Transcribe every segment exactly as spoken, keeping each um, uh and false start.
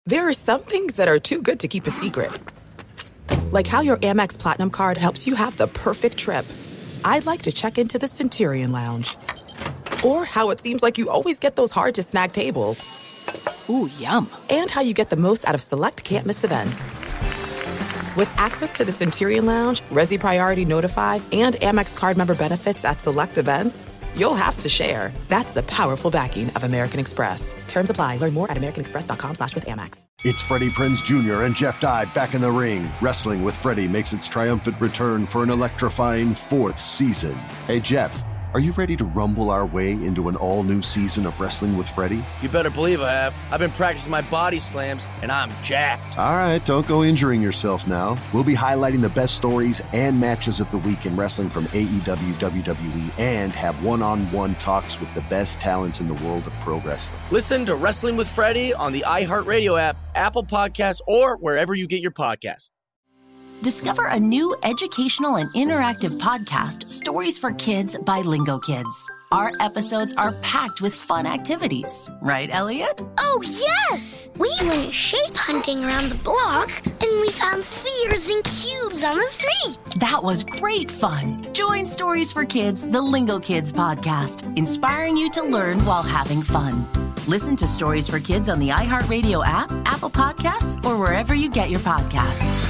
There are some things that are too good to keep a secret. Like how your Amex Platinum card helps you have the perfect trip. I'd like to check into the Centurion Lounge. Or how it seems like you always get those hard-to-snag tables. Ooh, yum. And how you get the most out of select can't-miss events. With access to the Centurion Lounge, Resi Priority Notified, and Amex card member benefits at select events, you'll have to share. That's the powerful backing of American Express. Terms apply. Learn more at americanexpress.com slash with Amex. It's Freddie Prinze Junior and Jeff Dye back in the ring. Wrestling with Freddie makes its triumphant return for an electrifying fourth season. Hey, Jeff, are you ready to rumble our way into an all-new season of Wrestling with Freddie? You better believe I have. I've been practicing my body slams, and I'm jacked. All right, don't go injuring yourself now. We'll be highlighting the best stories and matches of the week in wrestling from A E W, W W E, and have one-on-one talks with the best talents in the world of pro wrestling. Listen to Wrestling with Freddie on the iHeartRadio app, Apple Podcasts, or wherever you get your podcasts. Discover a new educational and interactive podcast, Stories for Kids by Lingo Kids. Our episodes are packed with fun activities. Right, Elliot? Oh, yes! We went shape hunting around the block, and we found spheres and cubes on the street. That was great fun. Join Stories for Kids, the Lingo Kids podcast, inspiring you to learn while having fun. Listen to Stories for Kids on the iHeartRadio app, Apple Podcasts, or wherever you get your podcasts.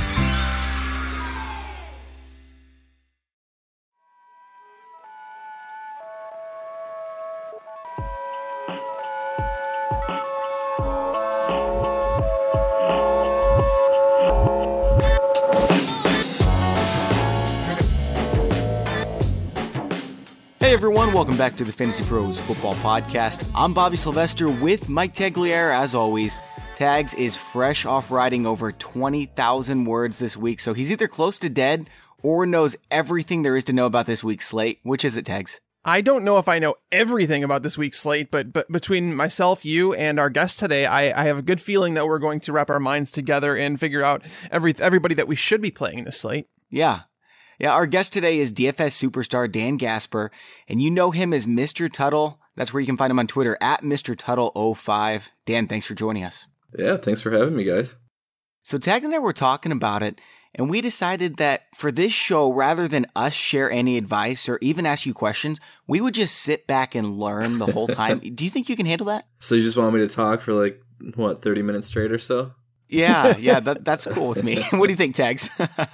Hey everyone, welcome back to the Fantasy Pros Football Podcast. I'm Bobby Sylvester with Mike Tagliere, as always. Tags is fresh off writing over twenty thousand words this week, so he's either close to dead or knows everything there is to know about this week's slate. Which is it, Tags? I don't know if I know everything about this week's slate, but but between myself, you, and our guest today, I, I have a good feeling that we're going to wrap our minds together and figure out every everybody that we should be playing in this slate. Yeah. Yeah, our guest today is D F S superstar Dan Gasper, and you know him as Mister Tuttle. That's where you can find him on Twitter, at Mister Tuttle oh five. Dan, thanks for joining us. Yeah, thanks for having me, guys. So Tag and I were talking about it, and we decided that for this show, rather than us share any advice or even ask you questions, we would just sit back and learn the whole time. Do you think you can handle that? So you just want me to talk for like, what, thirty minutes straight or so? Yeah, yeah, that, that's cool with me. What do you think, Tags?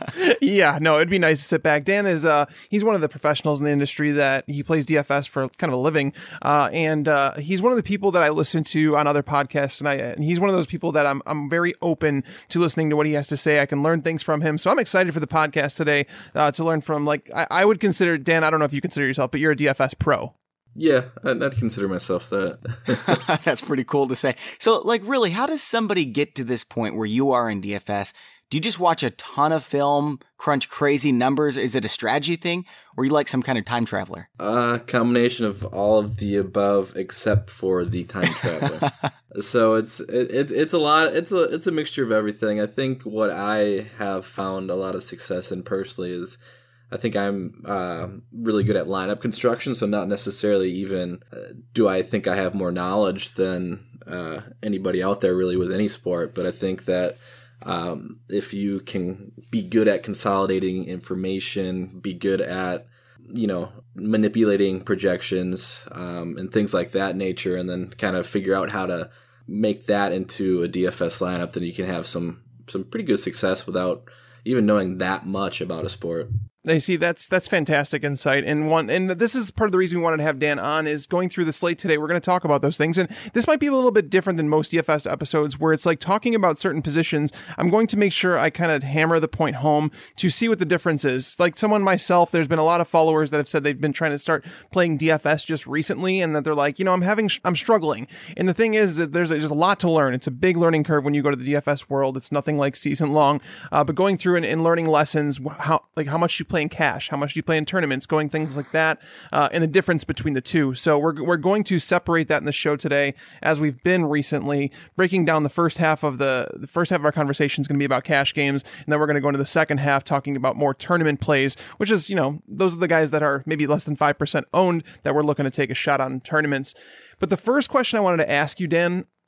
Yeah, no, it'd be nice to sit back. Dan is, uh, he's one of the professionals in the industry that he plays D F S for kind of a living. Uh, and, uh, he's one of the people that I listen to on other podcasts. And I, and he's one of those people that I'm, I'm very open to listening to what he has to say. I can learn things from him. So I'm excited for the podcast today, uh, to learn from, like, I, I would consider, Dan, I don't know if you consider yourself, but you're a D F S pro. Yeah, I'd, I'd consider myself that. That's pretty cool to say. So, like, really, how does somebody get to this point where you are in D F S? Do you just watch a ton of film, crunch crazy numbers? Is it a strategy thing? Or are you like some kind of time traveler? A uh, combination of all of the above, except for the time traveler. So it's it, it, it's a lot. It's a it's a mixture of everything. I think what I have found a lot of success in personally is, I think I'm uh, really good at lineup construction, so not necessarily even uh, do I think I have more knowledge than uh, anybody out there really with any sport, but I think that um, if you can be good at consolidating information, be good at, you know, manipulating projections um, and things like that nature, and then kind of figure out how to make that into a D F S lineup, then you can have some, some pretty good success without even knowing that much about a sport. I see. That's that's fantastic insight. And one, and this is part of the reason we wanted to have Dan on, is going through the slate today. We're going to talk about those things. And this might be a little bit different than most D F S episodes where it's like talking about certain positions. I'm going to make sure I kind of hammer the point home to see what the difference is. Like someone myself, there's been a lot of followers that have said they've been trying to start playing D F S just recently, and that they're like, you know, I'm having, I'm struggling. And the thing is that there's, there's a lot to learn. It's a big learning curve when you go to the D F S world. It's nothing like season long, uh, but going through and, and learning lessons, how, like how much you play in cash, how much you play in tournaments, going things like that, uh, and the difference between the two. So we're we're going to separate that in the show today, as we've been recently, breaking down the first half of the the first half of our conversation is going to be about cash games, and then we're going to go into the second half talking about more tournament plays, which is, you know, those are the guys that are maybe less than five percent owned that we're looking to take a shot on in tournaments. But the first question I wanted to ask you, Dan,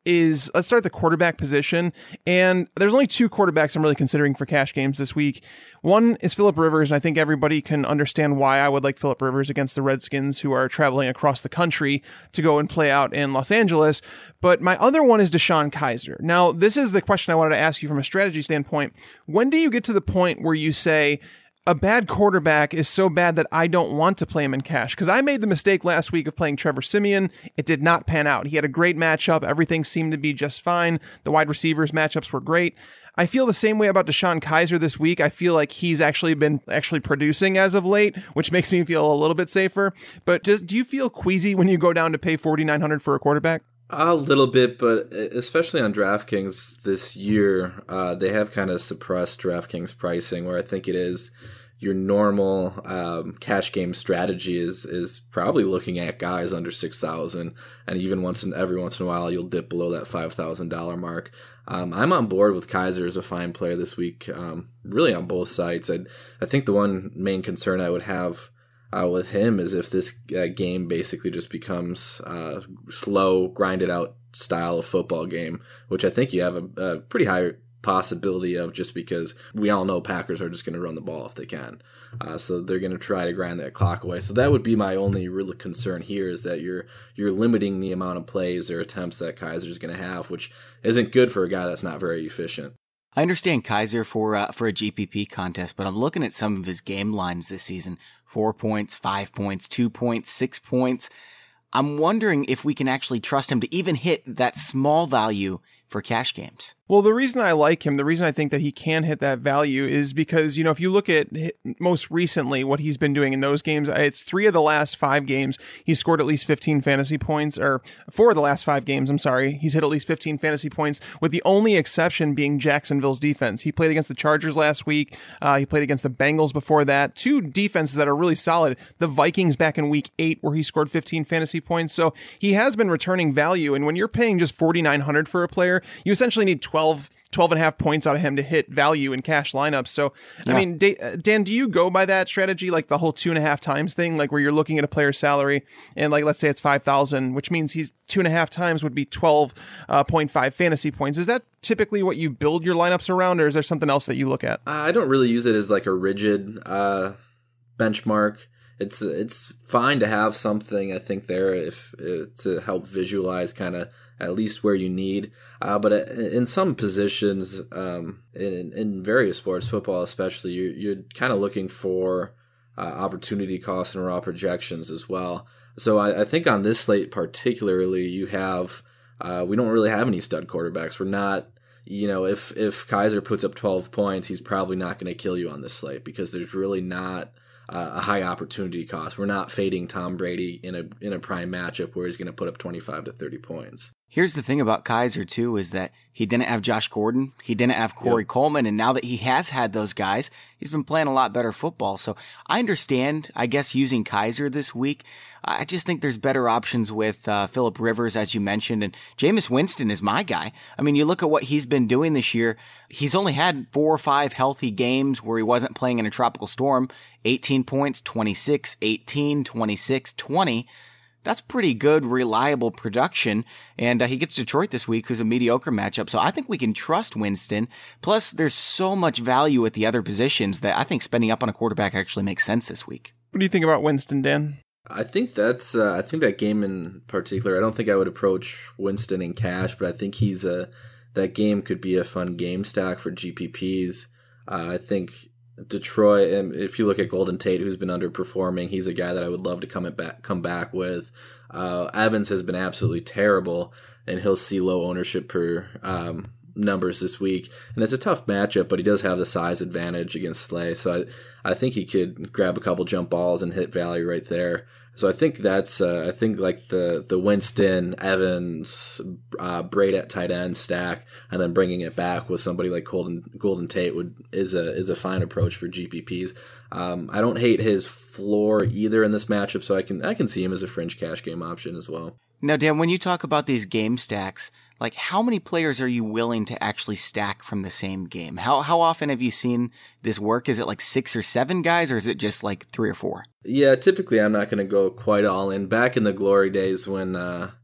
is, let's start at the quarterback position. And there's only two quarterbacks I'm really considering for cash games this week. One is Phillip Rivers, and I think everybody can understand why I would like Phillip Rivers against the Redskins, who are traveling across the country to go and play out in Los Angeles. But my other one is DeShone Kizer. Now, this is the question I wanted to ask you from a strategy standpoint. When do you get to the point where you say, a bad quarterback is so bad that I don't want to play him in cash? Because I made the mistake last week of playing Trevor Siemian. It did not pan out. He had a great matchup. Everything seemed to be just fine. The wide receivers matchups were great. I feel the same way about DeShone Kizer this week. I feel like he's actually been actually producing as of late, which makes me feel a little bit safer. But just, do you feel queasy when you go down to pay forty-nine hundred dollars for a quarterback? A little bit, but especially on DraftKings this year, uh, they have kind of suppressed DraftKings pricing, where I think it is your normal um, cash game strategy is is probably looking at guys under six thousand, and even once in every once in a while you'll dip below that five thousand dollar mark. Um, I'm on board with Kizer as a fine player this week, um, really on both sides. I I think the one main concern I would have uh, with him is if this uh, game basically just becomes uh, slow, grinded out style of football game, which I think you have a, a pretty high possibility of, just because we all know Packers are just going to run the ball if they can. Uh, so they're going to try to grind that clock away. So that would be my only real concern here, is that you're you're limiting the amount of plays or attempts that Kizer's going to have, which isn't good for a guy that's not very efficient. I understand Kizer for uh, for a G P P contest, but I'm looking at some of his game lines this season. Four points, five points, two points, six points. I'm wondering if we can actually trust him to even hit that small value for cash games. Well, the reason I like him, the reason I think that he can hit that value is because, you know, if you look at most recently what he's been doing in those games, it's three of the last five games. He's scored at least fifteen fantasy points, or four of the last five games. I'm sorry. He's hit at least fifteen fantasy points, with the only exception being Jacksonville's defense. He played against the Chargers last week. Uh, he played against the Bengals before that. Two defenses that are really solid. The Vikings back in week eight, where he scored fifteen fantasy points. So he has been returning value. And when you're paying just forty-nine hundred dollars for a player, you essentially need twelve, twelve and a half points out of him to hit value in cash lineups. So, yeah. I mean, Dan, do you go by that strategy, like the whole two and a half times thing, like where you're looking at a player's salary and, like, let's say it's five thousand, which means he's two and a half times would be twelve point five fantasy points. Is that typically what you build your lineups around, or is there something else that you look at? I don't really use it as like a rigid uh, benchmark. It's it's fine to have something, I think, there if, if to help visualize kind of at least where you need. Uh, but in some positions, um, in, in various sports, football especially, you're, you're kind of looking for uh, opportunity costs and raw projections as well. So I, I think on this slate particularly, you have uh, we don't really have any stud quarterbacks. We're not, you know, if if Kizer puts up twelve points, he's probably not going to kill you on this slate, because there's really not Uh, a high opportunity cost. We're not fading Tom Brady in a in a prime matchup where he's going to put up twenty-five to thirty points. Here's the thing about Kizer, too, is that he didn't have Josh Gordon. He didn't have Corey yep. Coleman. And now that he has had those guys, he's been playing a lot better football. So I understand, I guess, using Kizer this week. I just think there's better options with uh, Phillip Rivers, as you mentioned. And Jameis Winston is my guy. I mean, you look at what he's been doing this year. He's only had four or five healthy games where he wasn't playing in a tropical storm. eighteen points, twenty-six, eighteen, twenty-six, twenty. That's pretty good, reliable production. And uh, he gets Detroit this week, who's a mediocre matchup. So I think we can trust Winston. Plus, there's so much value at the other positions that I think spending up on a quarterback actually makes sense this week. What do you think about Winston, Dan? I think that's, uh, I think that game in particular, I don't think I would approach Winston in cash, but I think he's a, that game could be a fun game stack for G P Ps. Uh, I think Detroit, and if you look at Golden Tate, who's been underperforming, he's a guy that I would love to come back come back with. Uh, Evans has been absolutely terrible, and he'll see low ownership per um, numbers this week. And it's a tough matchup, but he does have the size advantage against Slay, so I, I think he could grab a couple jump balls and hit value right there. So I think that's uh, I think like the the Winston, Evans, uh, Braid at tight end stack, and then bringing it back with somebody like Golden Golden Tate would is a is a fine approach for G P Ps. Um, I don't hate his floor either in this matchup, so I can I can see him as a fringe cash game option as well. Now, Dan, when you talk about these game stacks, like how many players are you willing to actually stack from the same game? How how often have you seen this work? Is it like six or seven guys, or is it just like three or four? Yeah, typically I'm not going to go quite all in. Back in the glory days when uh,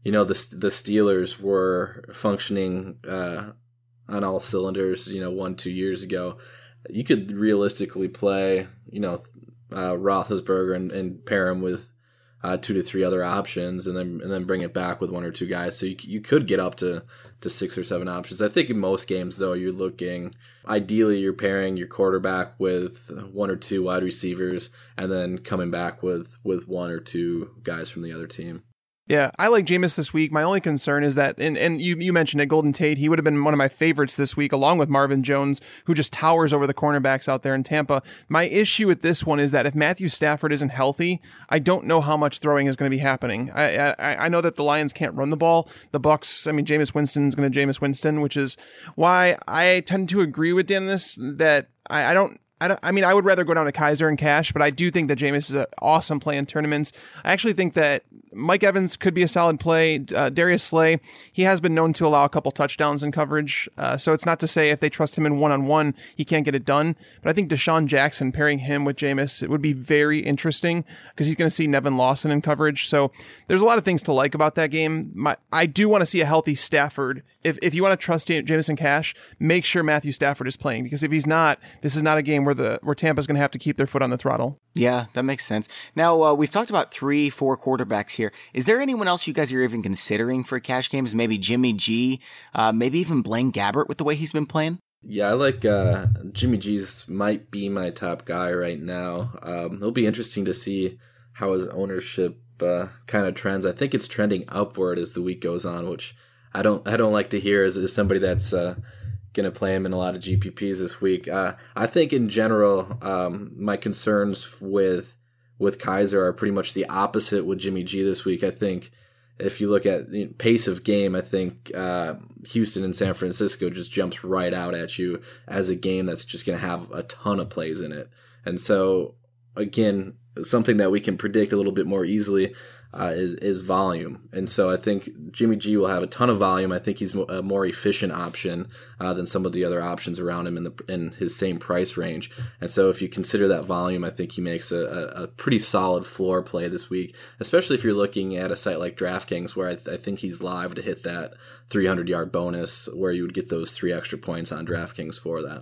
you know, the the Steelers were functioning uh, on all cylinders, you know, one, two years ago. You could realistically play, you know, uh, Roethlisberger and, and pair him with uh, two to three other options, and then and then bring it back with one or two guys. So you you could get up to, to six or seven options. I think in most games, though, you're looking, ideally you're pairing your quarterback with one or two wide receivers, and then coming back with, with one or two guys from the other team. Yeah, I like Jameis this week. My only concern is that, and, and you, you mentioned it, Golden Tate, he would have been one of my favorites this week, along with Marvin Jones, who just towers over the cornerbacks out there in Tampa. My issue with this one is that if Matthew Stafford isn't healthy, I don't know how much throwing is going to be happening. I, I I know that the Lions can't run the ball. The Bucs, I mean, Jameis Winston's going to Jameis Winston, which is why I tend to agree with Dan this, that I, I don't, I, don't, I mean, I would rather go down to Kaiser and Cash, but I do think that Jameis is an awesome play in tournaments. I actually think that Mike Evans could be a solid play. Uh, Darius Slay, he has been known to allow a couple touchdowns in coverage. Uh, so it's not to say if they trust him in one-on-one, he can't get it done. But I think Deshaun Jackson, pairing him with Jameis, it would be very interesting because he's going to see Nevin Lawson in coverage. So there's a lot of things to like about that game. My, I do want to see a healthy Stafford. If if you want to trust Jameis and Cash, make sure Matthew Stafford is playing, because if he's not, this is not a game where the where Tampa's going to have to keep their foot on the throttle. Yeah, that makes sense. Now, uh, we've talked about three, four quarterbacks here. Is there anyone else you guys are even considering for cash games? Maybe Jimmy G, uh, maybe even Blaine Gabbert with the way he's been playing? Yeah, I like uh, Jimmy G's might be my top guy right now. Um, it'll be interesting to see how his ownership uh, kind of trends. I think it's trending upward as the week goes on, which I don't I don't like to hear as, as somebody that's uh, going to play him in a lot of G P Ps this week. Uh, I think in general, um, my concerns with with Kaiser are pretty much the opposite with Jimmy G this week. I think if you look at the pace of game, I think uh, Houston and San Francisco just jumps right out at you as a game that's just going to have a ton of plays in it. And so, again, something that we can predict a little bit more easily uh, is is volume. And so I think Jimmy G will have a ton of volume. I think he's a more efficient option uh, than some of the other options around him in the in his same price range. And so if you consider that volume, I think he makes a, a, a pretty solid floor play this week, especially if you're looking at a site like DraftKings, where I, th- I think he's live to hit that three hundred yard bonus, where you would get those three extra points on DraftKings for that.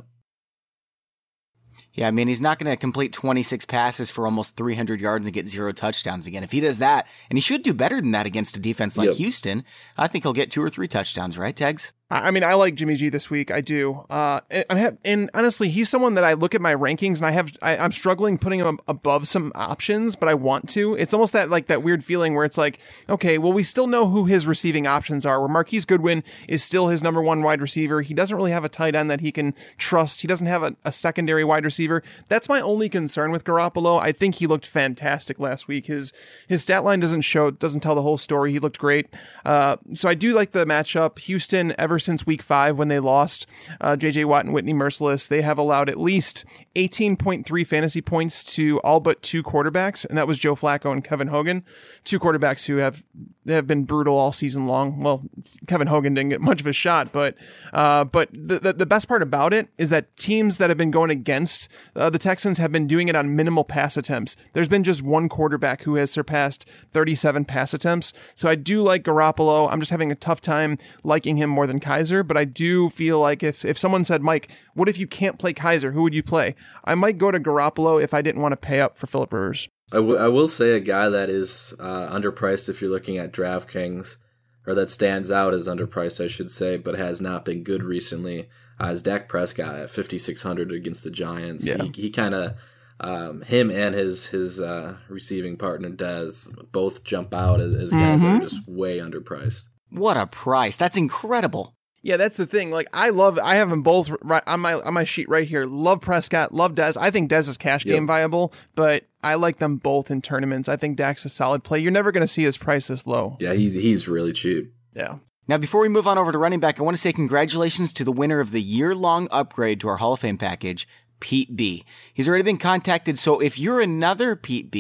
Yeah, I mean, he's not going to complete twenty-six passes for almost three hundred yards and get zero touchdowns again. If he does that, and he should do better than that against a defense like yep. Houston, I think he'll get two or three touchdowns, right, Tags? I mean, I like Jimmy G this week. I do. Uh, and, have, and honestly, he's someone that I look at my rankings and I have, I, I'm struggling putting him above some options, but I want to. It's almost that like that weird feeling where it's like, okay, well, we still know who his receiving options are, where Marquise Goodwin is still his number one wide receiver. He doesn't really have a tight end that he can trust. He doesn't have a, a secondary wide receiver. That's my only concern with Garoppolo. I think he looked fantastic last week. His, his stat line doesn't show, doesn't tell the whole story. He looked great. Uh, so I do like the matchup. Houston, ever since week five when they lost uh, J J Watt and Whitney Merciless, they have allowed at least eighteen point three fantasy points to all but two quarterbacks, and that was Joe Flacco and Kevin Hogan, two quarterbacks who have have been brutal all season long. Well, Kevin Hogan didn't get much of a shot, but uh, but the, the the best part about it is that teams that have been going against uh, the Texans have been doing it on minimal pass attempts. There's been just one quarterback who has surpassed thirty-seven pass attempts, so I do like Garoppolo. I'm just having a tough time liking him more than Kaiser, but I do feel like if, if someone said, Mike, what if you can't play Kaiser? Who would you play? I might go to Garoppolo if I didn't want to pay up for Phillip Rivers. I, w- I will say a guy that is uh, underpriced if you're looking at DraftKings, or that stands out as underpriced, I should say, but has not been good recently, uh, is Dak Prescott at fifty-six hundred against the Giants. Yeah. He, he kind of, um, him and his his uh, receiving partner, Dez, both jump out as, as guys mm-hmm. that are just way underpriced. What a price. That's incredible. Yeah, that's the thing. Like, I love, I have them both right on my on my sheet right here. Love Prescott, love Dez. I think Dez is cash yep. game viable, but I like them both in tournaments. I think Dak's a solid play. You're never going to see his price this low. Yeah, he's he's really cheap. Yeah. Now, before we move on over to running back, I want to say congratulations to the winner of the year-long upgrade to our Hall of Fame package, Pete B. He's already been contacted, so if you're another Pete B.,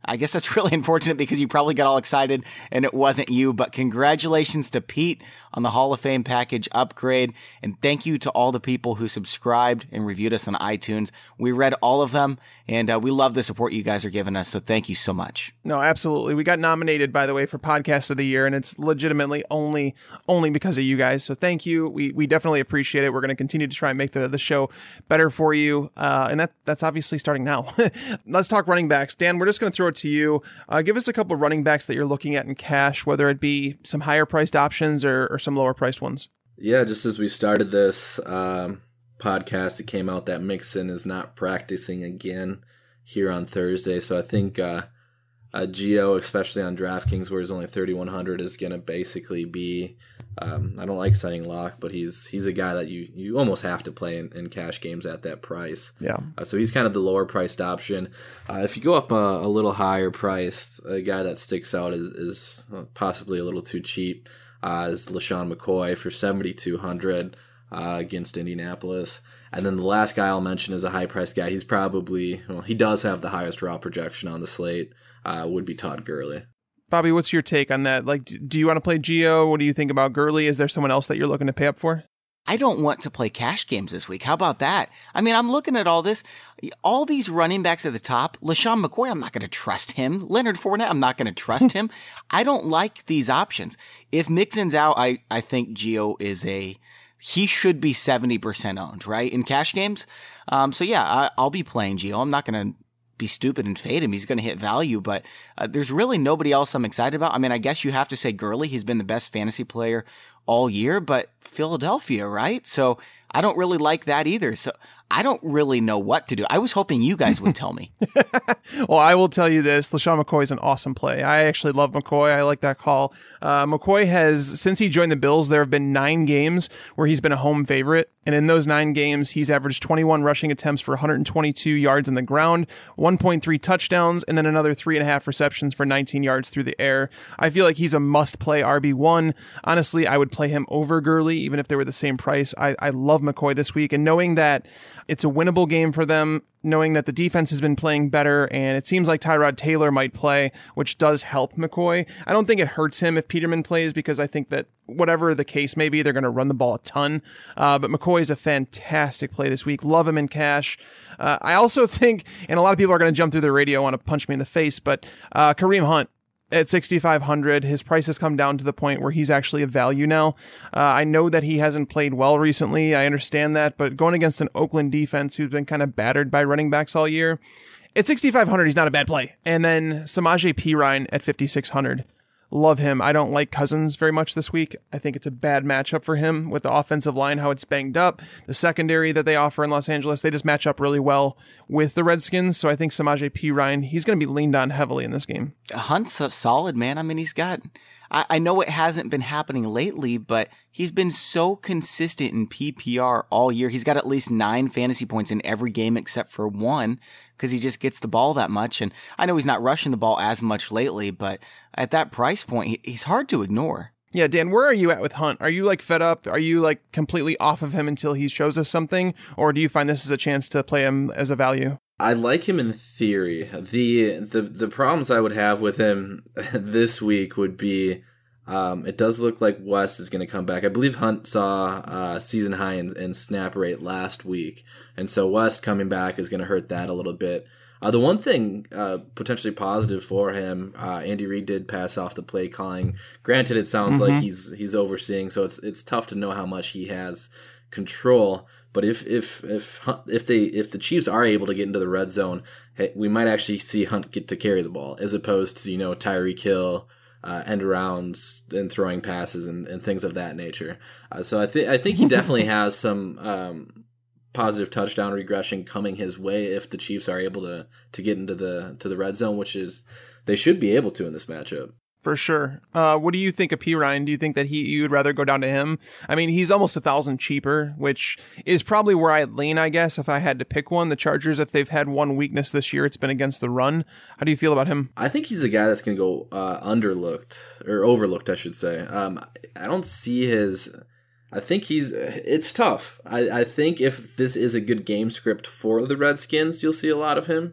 I guess that's really unfortunate because you probably got all excited and it wasn't you, but congratulations to Pete on the Hall of Fame package upgrade. And thank you to all the people who subscribed and reviewed us on iTunes. We read all of them and uh, we love the support you guys are giving us. So thank you so much. No, absolutely. We got nominated, by the way, for Podcast of the Year, and it's legitimately only only because of you guys. So thank you. We we definitely appreciate it. We're going to continue to try and make the, the show better for you. Uh, and that that's obviously starting now. Let's talk running backs. Dan, we're just going to throw it to you. Uh, give us a couple of running backs that you're looking at in cash, whether it be some higher priced options or, or some lower priced ones. Yeah, just as we started this um, podcast, it came out that Mixon is not practicing again here on Thursday. So I think uh, uh, Gio, especially on DraftKings, where he's only thirty-one hundred, is going to basically be, um, I don't like saying lock, but he's he's a guy that you, you almost have to play in, in cash games at that price. Yeah. Uh, so he's kind of the lower priced option. Uh, if you go up a, a little higher priced, a guy that sticks out is, is possibly a little too cheap, uh, is LaShawn McCoy for seventy-two hundred uh, against Indianapolis. And then the last guy I'll mention is a high-priced guy. He's probably, well, he does have the highest raw projection on the slate, uh, would be Todd Gurley. Bobby, what's your take on that? Like, do you want to play Gio? What do you think about Gurley? Is there someone else that you're looking to pay up for? I don't want to play cash games this week. How about that? I mean, I'm looking at all this. All these running backs at the top. LaShawn McCoy, I'm not going to trust him. Leonard Fournette, I'm not going to trust him. I don't like these options. If Mixon's out, I, I think Gio is a... He should be seventy percent owned, right, in cash games. Um, so, yeah, I, I'll be playing Gio. I'm not going to be stupid and fade him. He's going to hit value, but uh, there's really nobody else I'm excited about. I mean, I guess you have to say Gurley. He's been the best fantasy player all year, but Philadelphia, right? So I don't really like that either. So I don't really know what to do. I was hoping you guys would tell me. Well, I will tell you this. LaShawn McCoy is an awesome play. I actually love McCoy. I like that call. Uh, McCoy has, since he joined the Bills, there have been nine games where he's been a home favorite. And in those nine games, he's averaged twenty-one rushing attempts for one hundred twenty-two yards in the ground, one point three touchdowns, and then another three and a half receptions for nineteen yards through the air. I feel like he's a must-play R B one. Honestly, I would play him over Gurley, even if they were the same price. I, I love McCoy this week, and knowing that it's a winnable game for them, knowing that the defense has been playing better, and it seems like Tyrod Taylor might play, which does help McCoy. I don't think it hurts him if Peterman plays, because I think that whatever the case may be, they're going to run the ball a ton. Uh, but McCoy is a fantastic play this week. Love him in cash. Uh, I also think, and a lot of people are going to jump through the radio, want to punch me in the face, but uh, Kareem Hunt at sixty-five hundred, his price has come down to the point where he's actually a value now. Uh, I know that he hasn't played well recently. I understand that, but going against an Oakland defense who's been kind of battered by running backs all year, at sixty-five hundred, he's not a bad play. And then Samaje Perine at fifty-six hundred. Love him. I don't like Cousins very much this week. I think it's a bad matchup for him with the offensive line, how it's banged up. The secondary that they offer in Los Angeles, they just match up really well with the Redskins. So I think Samaje Perine, he's going to be leaned on heavily in this game. Hunt's a solid, man. I mean, he's got... I, I know it hasn't been happening lately, but he's been so consistent in P P R all year. He's got at least nine fantasy points in every game except for one because he just gets the ball that much. And I know he's not rushing the ball as much lately, but at that price point, he, he's hard to ignore. Yeah, Dan, where are you at with Hunt? Are you like fed up? Are you like completely off of him until he shows us something? Or do you find this as a chance to play him as a value? I like him in theory. The the the problems I would have with him this week would be um, it does look like West is going to come back. I believe Hunt saw uh, season high in, in snap rate last week, and so West coming back is going to hurt that a little bit. Uh, the one thing uh, potentially positive for him, uh, Andy Reid did pass off the play calling. Granted, it sounds mm-hmm. like he's he's overseeing, so it's it's tough to know how much he has control. But if if if if they if the Chiefs are able to get into the red zone, hey, we might actually see Hunt get to carry the ball as opposed to, you know, Tyreek Hill, uh, end arounds and throwing passes and, and things of that nature. Uh, so I think I think he definitely has some um, positive touchdown regression coming his way if the Chiefs are able to to get into the to the red zone, which is they should be able to in this matchup. For sure. Uh, what do you think of Perine? Do you think that he you would rather go down to him? I mean, he's almost a thousand cheaper, which is probably where I'd lean, I guess, if I had to pick one. The Chargers, if they've had one weakness this year, it's been against the run. How do you feel about him? I think he's a guy that's going to go uh, underlooked, or overlooked, I should say. Um, I don't see his... I think he's... It's tough. I, I think if this is a good game script for the Redskins, you'll see a lot of him.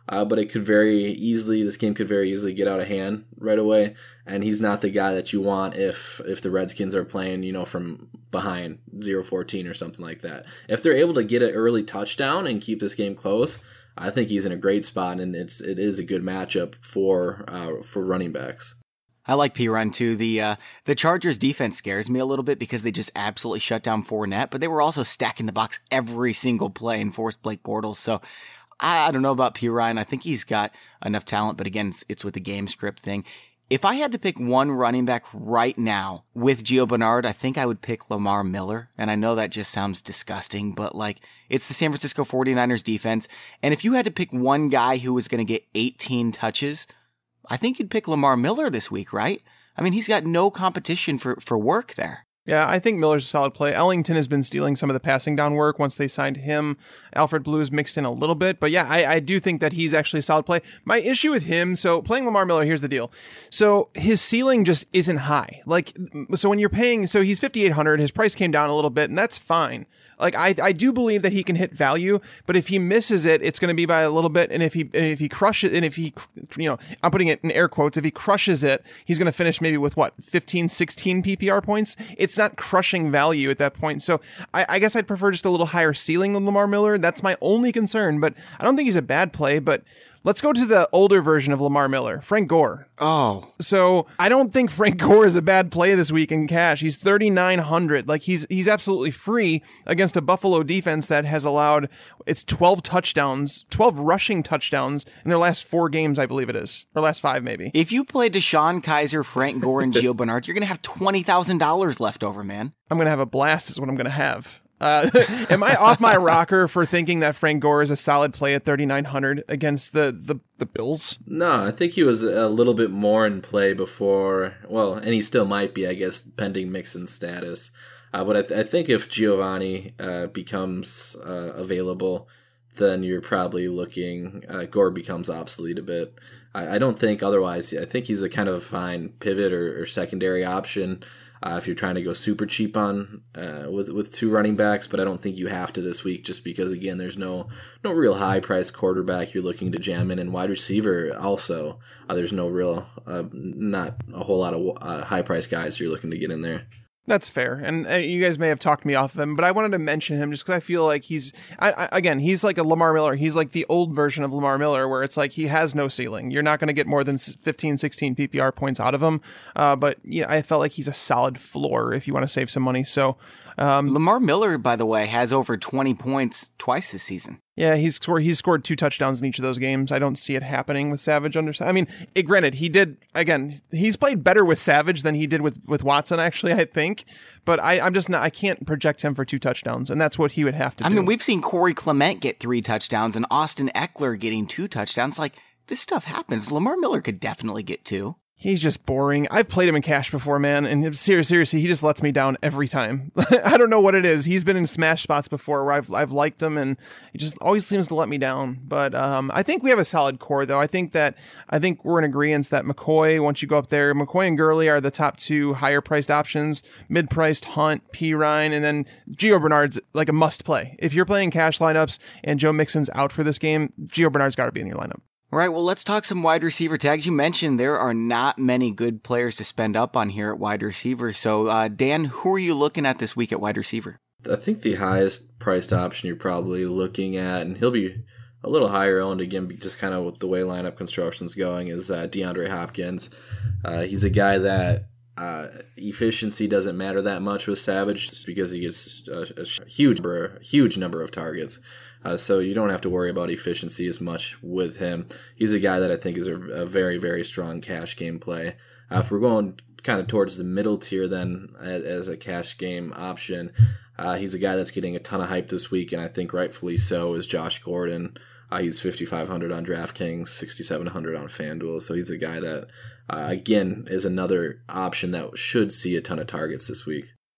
uh, but it could very easily, this game could very easily get out of hand right away. And he's not the guy that you want if if the Redskins are playing, you know, from behind zero fourteen or something like that. If they're able to get an early touchdown and keep this game close, I think he's in a great spot, and it's it is a good matchup for uh, for running backs. I like P-Run too. The uh, the Chargers defense scares me a little bit because they just absolutely shut down Fournette, but they were also stacking the box every single play and forced Blake Bortles. So I, I don't know about P-Ryan. I think he's got enough talent, but again, it's, it's with the game script thing. If I had to pick one running back right now with Gio Bernard, I think I would pick Lamar Miller. And I know that just sounds disgusting, but like, it's the San Francisco forty-niners defense. And if you had to pick one guy who was going to get eighteen touches, I think you'd pick Lamar Miller this week, right? I mean, he's got no competition for, for work there. Yeah, I think Miller's a solid play. Ellington has been stealing some of the passing down work once they signed him. Alfred Blue's mixed in a little bit, but yeah, I, I do think that he's actually a solid play. My issue with him, so playing Lamar Miller, here's the deal. So his ceiling just isn't high. Like, so when you're paying, so he's fifty-eight hundred, his price came down a little bit, and that's fine. Like, I, I do believe that he can hit value, but if he misses it, it's going to be by a little bit. And if he, and if he crushes, and if he, you know, I'm putting it in air quotes, if he crushes it, he's going to finish maybe with what, fifteen, sixteen P P R points. It's not crushing value at that point. So I, I guess I'd prefer just a little higher ceiling than Lamar Miller. That's my only concern, but I don't think he's a bad play. But let's go to the older version of Lamar Miller, Frank Gore. Oh. So I don't think Frank Gore is a bad play this week in cash. He's thirty-nine hundred. Like, he's he's absolutely free against a Buffalo defense that has allowed, it's twelve touchdowns, twelve rushing touchdowns in their last four games, I believe it is. Or last five, maybe. If you play Deshaun Kaiser, Frank Gore, and Gio Bernard, you're going to have twenty thousand dollars left over, man. I'm going to have a blast is what I'm going to have. Uh, am I off my rocker for thinking that Frank Gore is a solid play at thirty-nine hundred against the, the, the Bills? No, I think he was a little bit more in play before. Well, and he still might be, I guess, pending Mixon's status. Uh, but I, th- I think if Giovanni uh, becomes uh, available, then you're probably looking, uh, Gore becomes obsolete a bit. I, I don't think otherwise. I think he's a kind of fine pivot or, or secondary option. Uh, if you're trying to go super cheap on uh, with with two running backs, but I don't think you have to this week, just because again there's no no real high priced quarterback you're looking to jam in, and wide receiver also uh, there's no real uh, not a whole lot of uh, high priced guys you're looking to get in there. That's fair. And uh, you guys may have talked me off of him, but I wanted to mention him just because I feel like he's, I, I, again, he's like a Lamar Miller. He's like the old version of Lamar Miller, where it's like he has no ceiling. You're not going to get more than fifteen, sixteen P P R points out of him. Uh, but yeah, I felt like he's a solid floor if you want to save some money. So um, Lamar Miller, by the way, has over twenty points twice this season. Yeah, he's scored. He's scored two touchdowns in each of those games. I don't see it happening with Savage under. I mean, it, granted, he did again. He's played better with Savage than he did with, with Watson. Actually, I think, but I, I'm just not. I can't project him for two touchdowns, and that's what he would have to I do. mean, we've seen Corey Clement get three touchdowns and Austin Eckler getting two touchdowns. Like, this stuff happens. Lamar Miller could definitely get two. He's just boring. I've played him in cash before, man, and seriously, he just lets me down every time. I don't know what it is. He's been in smash spots before where I've I've liked him, and he just always seems to let me down. But um, I think we have a solid core, though. I think that I think we're in agreement that McCoy, once you go up there, McCoy and Gurley are the top two higher priced options. Mid priced Hunt, P. Ryan, and then Gio Bernard's like a must play. If you're playing cash lineups and Joe Mixon's out for this game, Gio Bernard's got to be in your lineup. All right, well, let's talk some wide receiver tags. You mentioned there are not many good players to spend up on here at wide receiver. So, uh, Dan, who are you looking at this week at wide receiver? I think the highest priced option you're probably looking at, and he'll be a little higher owned again, just kind of with the way lineup construction's going, is uh, DeAndre Hopkins. Uh, he's a guy that uh, efficiency doesn't matter that much with Savage, just because he gets a, a huge, a huge number of targets. Uh, so you don't have to worry about efficiency as much with him. He's a guy that I think is a, a very, very strong cash game play. Uh, if we're going kind of towards the middle tier then as, as a cash game option, uh, he's a guy that's getting a ton of hype this week, and I think rightfully so, is Josh Gordon. Uh, he's fifty-five hundred on DraftKings, sixty-seven hundred on FanDuel. So he's a guy that, uh, again, is another option that should see a ton of targets this week.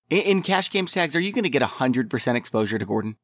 In, in cash game tags, are you going to get one hundred percent exposure to Gordon?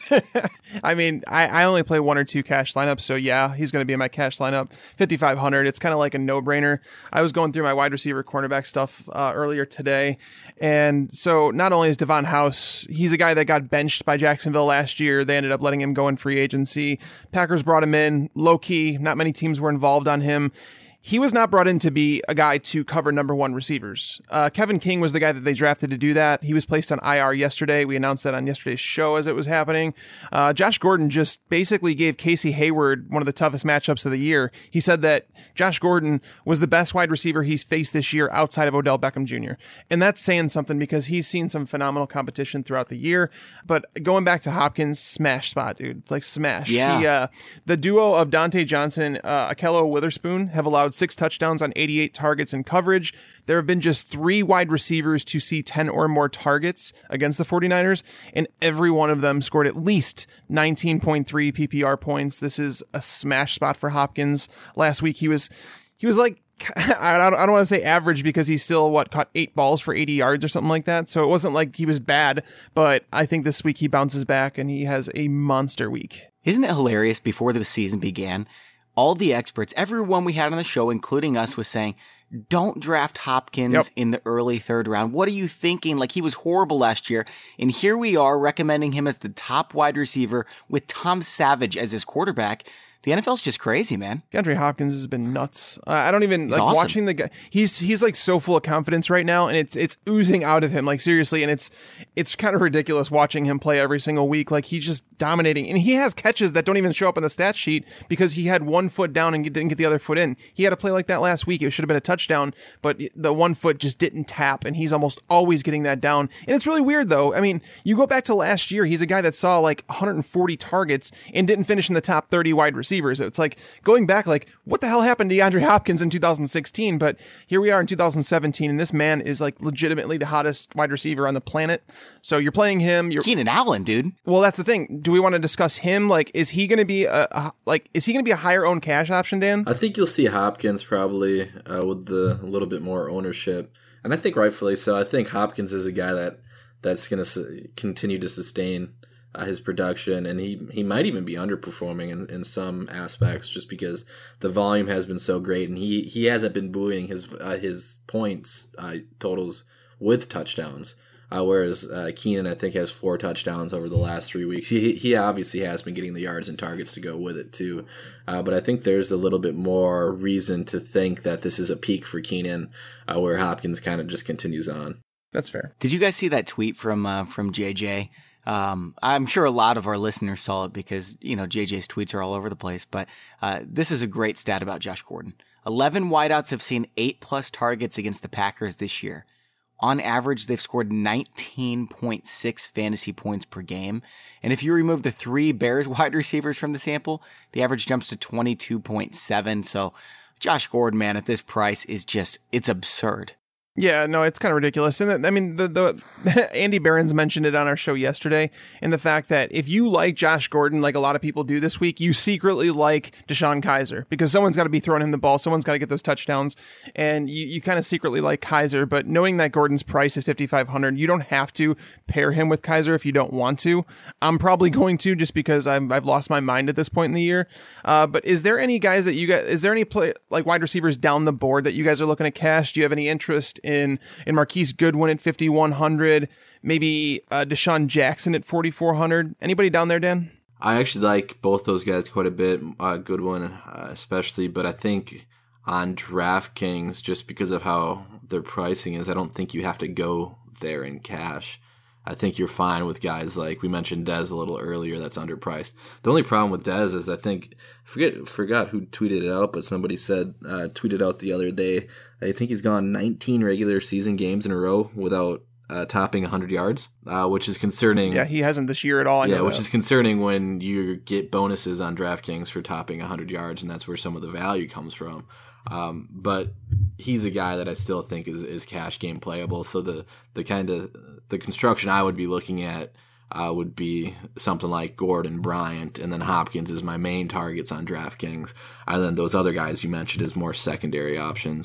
I mean, I, I only play one or two cash lineups, so yeah, he's going to be in my cash lineup. fifty-five hundred, it's kind of like a no-brainer. I was going through my wide receiver cornerback stuff uh, earlier today, and so not only is Devon House, he's a guy that got benched by Jacksonville last year. They ended up letting him go in free agency. Packers brought him in, low-key, not many teams were involved on him. He was not brought in to be a guy to cover number one receivers. Uh, Kevin King was the guy that they drafted to do that. He was placed on I R yesterday. We announced that on yesterday's show as it was happening. Uh, Josh Gordon just basically gave Casey Hayward one of the toughest matchups of the year. He said that Josh Gordon was the best wide receiver he's faced this year outside of Odell Beckham Junior And that's saying something because he's seen some phenomenal competition throughout the year. But going back to Hopkins, smash spot, dude. It's like smash. Yeah. He, uh, the duo of Dante Johnson, uh, Akello Witherspoon have allowed six touchdowns on eighty-eight targets in coverage. There have been just three wide receivers to see ten or more targets against the 49ers, and every one of them scored at least nineteen point three P P R points. This is a smash spot for Hopkins. Last week, he was, he was like, I don't, I don't want to say average because he still, what, caught eight balls for eighty yards or something like that. So it wasn't like he was bad, but I think this week he bounces back and he has a monster week. Isn't it hilarious? Before the season began, all the experts, everyone we had on the show, including us, was saying, don't draft Hopkins yep. in the early third round. What are you thinking? Like, he was horrible last year. And here we are recommending him as the top wide receiver with Tom Savage as his quarterback. The N F L's just crazy, man. DeAndre Hopkins has been nuts. Uh, I don't even he's like awesome. watching the guy. He's he's like so full of confidence right now, and it's it's oozing out of him, like seriously. And it's it's kind of ridiculous watching him play every single week. Like, he's just dominating, and he has catches that don't even show up on the stat sheet because he had one foot down and didn't get the other foot in. He had a play like that last week. It should have been a touchdown, but the one foot just didn't tap, and he's almost always getting that down. And it's really weird though. I mean, you go back to last year, he's a guy that saw like one hundred forty targets and didn't finish in the top thirty wide receivers. It's like, going back, like, what the hell happened to DeAndre Hopkins in two thousand sixteen? But here we are in two thousand seventeen, and this man is like legitimately the hottest wide receiver on the planet. So you're playing him. You're Keenan Allen, dude. Well, that's the thing. Do we want to discuss him? Like, is he going to be a, a like? Is he going to be a higher owned cash option, Dan? I think you'll see Hopkins probably uh, with the a little bit more ownership, and I think rightfully so. I think Hopkins is a guy that that's going to su- continue to sustain Uh, his production, and he, he might even be underperforming in, in some aspects just because the volume has been so great, and he, he hasn't been buoying his uh, his points uh, totals with touchdowns, uh, whereas uh, Keenan, I think, has four touchdowns over the last three weeks. He he obviously has been getting the yards and targets to go with it too, uh, but I think there's a little bit more reason to think that this is a peak for Keenan, uh, where Hopkins kind of just continues on. That's fair. Did you guys see that tweet from uh, from J J? Um, I'm sure a lot of our listeners saw it because, you know, J J's tweets are all over the place, but uh, this is a great stat about Josh Gordon. eleven wideouts have seen eight plus targets against the Packers this year. On average, they've scored nineteen point six fantasy points per game. And if you remove the three Bears wide receivers from the sample, the average jumps to twenty-two point seven. So Josh Gordon, man, at this price is just, it's absurd. Yeah, no, it's kind of ridiculous. And I mean, the, the Andy Behrens mentioned it on our show yesterday, and the fact that if you like Josh Gordon, like a lot of people do this week, you secretly like DeShone Kizer because someone's got to be throwing him the ball. Someone's got to get those touchdowns, and you, you kind of secretly like Kizer. But knowing that Gordon's price is fifty-five hundred, you don't have to pair him with Kizer if you don't want to. I'm probably going to just because I'm, I've lost my mind at this point in the year. Uh, but is there any guys that you guys, is there any play, like wide receivers down the board that you guys are looking at cash? Do you have any interest in in Marquise Goodwin at fifty-one hundred, maybe uh, Deshaun Jackson at forty-four hundred? Anybody down there, Dan? I actually like both those guys quite a bit, uh, Goodwin uh, especially, but I think on DraftKings, just because of how their pricing is, I don't think you have to go there in cash. I think you're fine with guys like we mentioned Dez a little earlier that's underpriced. The only problem with Dez is I think I forget forgot who tweeted it out, but somebody said uh, tweeted out the other day. I think he's gone nineteen regular season games in a row without uh, topping one hundred yards, uh, which is concerning. Yeah, he hasn't this year at all. I yeah, know which that. is concerning when you get bonuses on DraftKings for topping one hundred yards, and that's where some of the value comes from. Um, but he's a guy that I still think is, is cash game playable. So the, the kind of the construction I would be looking at uh, would be something like Gordon, Bryant, and then Hopkins is my main targets on DraftKings. And then those other guys you mentioned as more secondary options.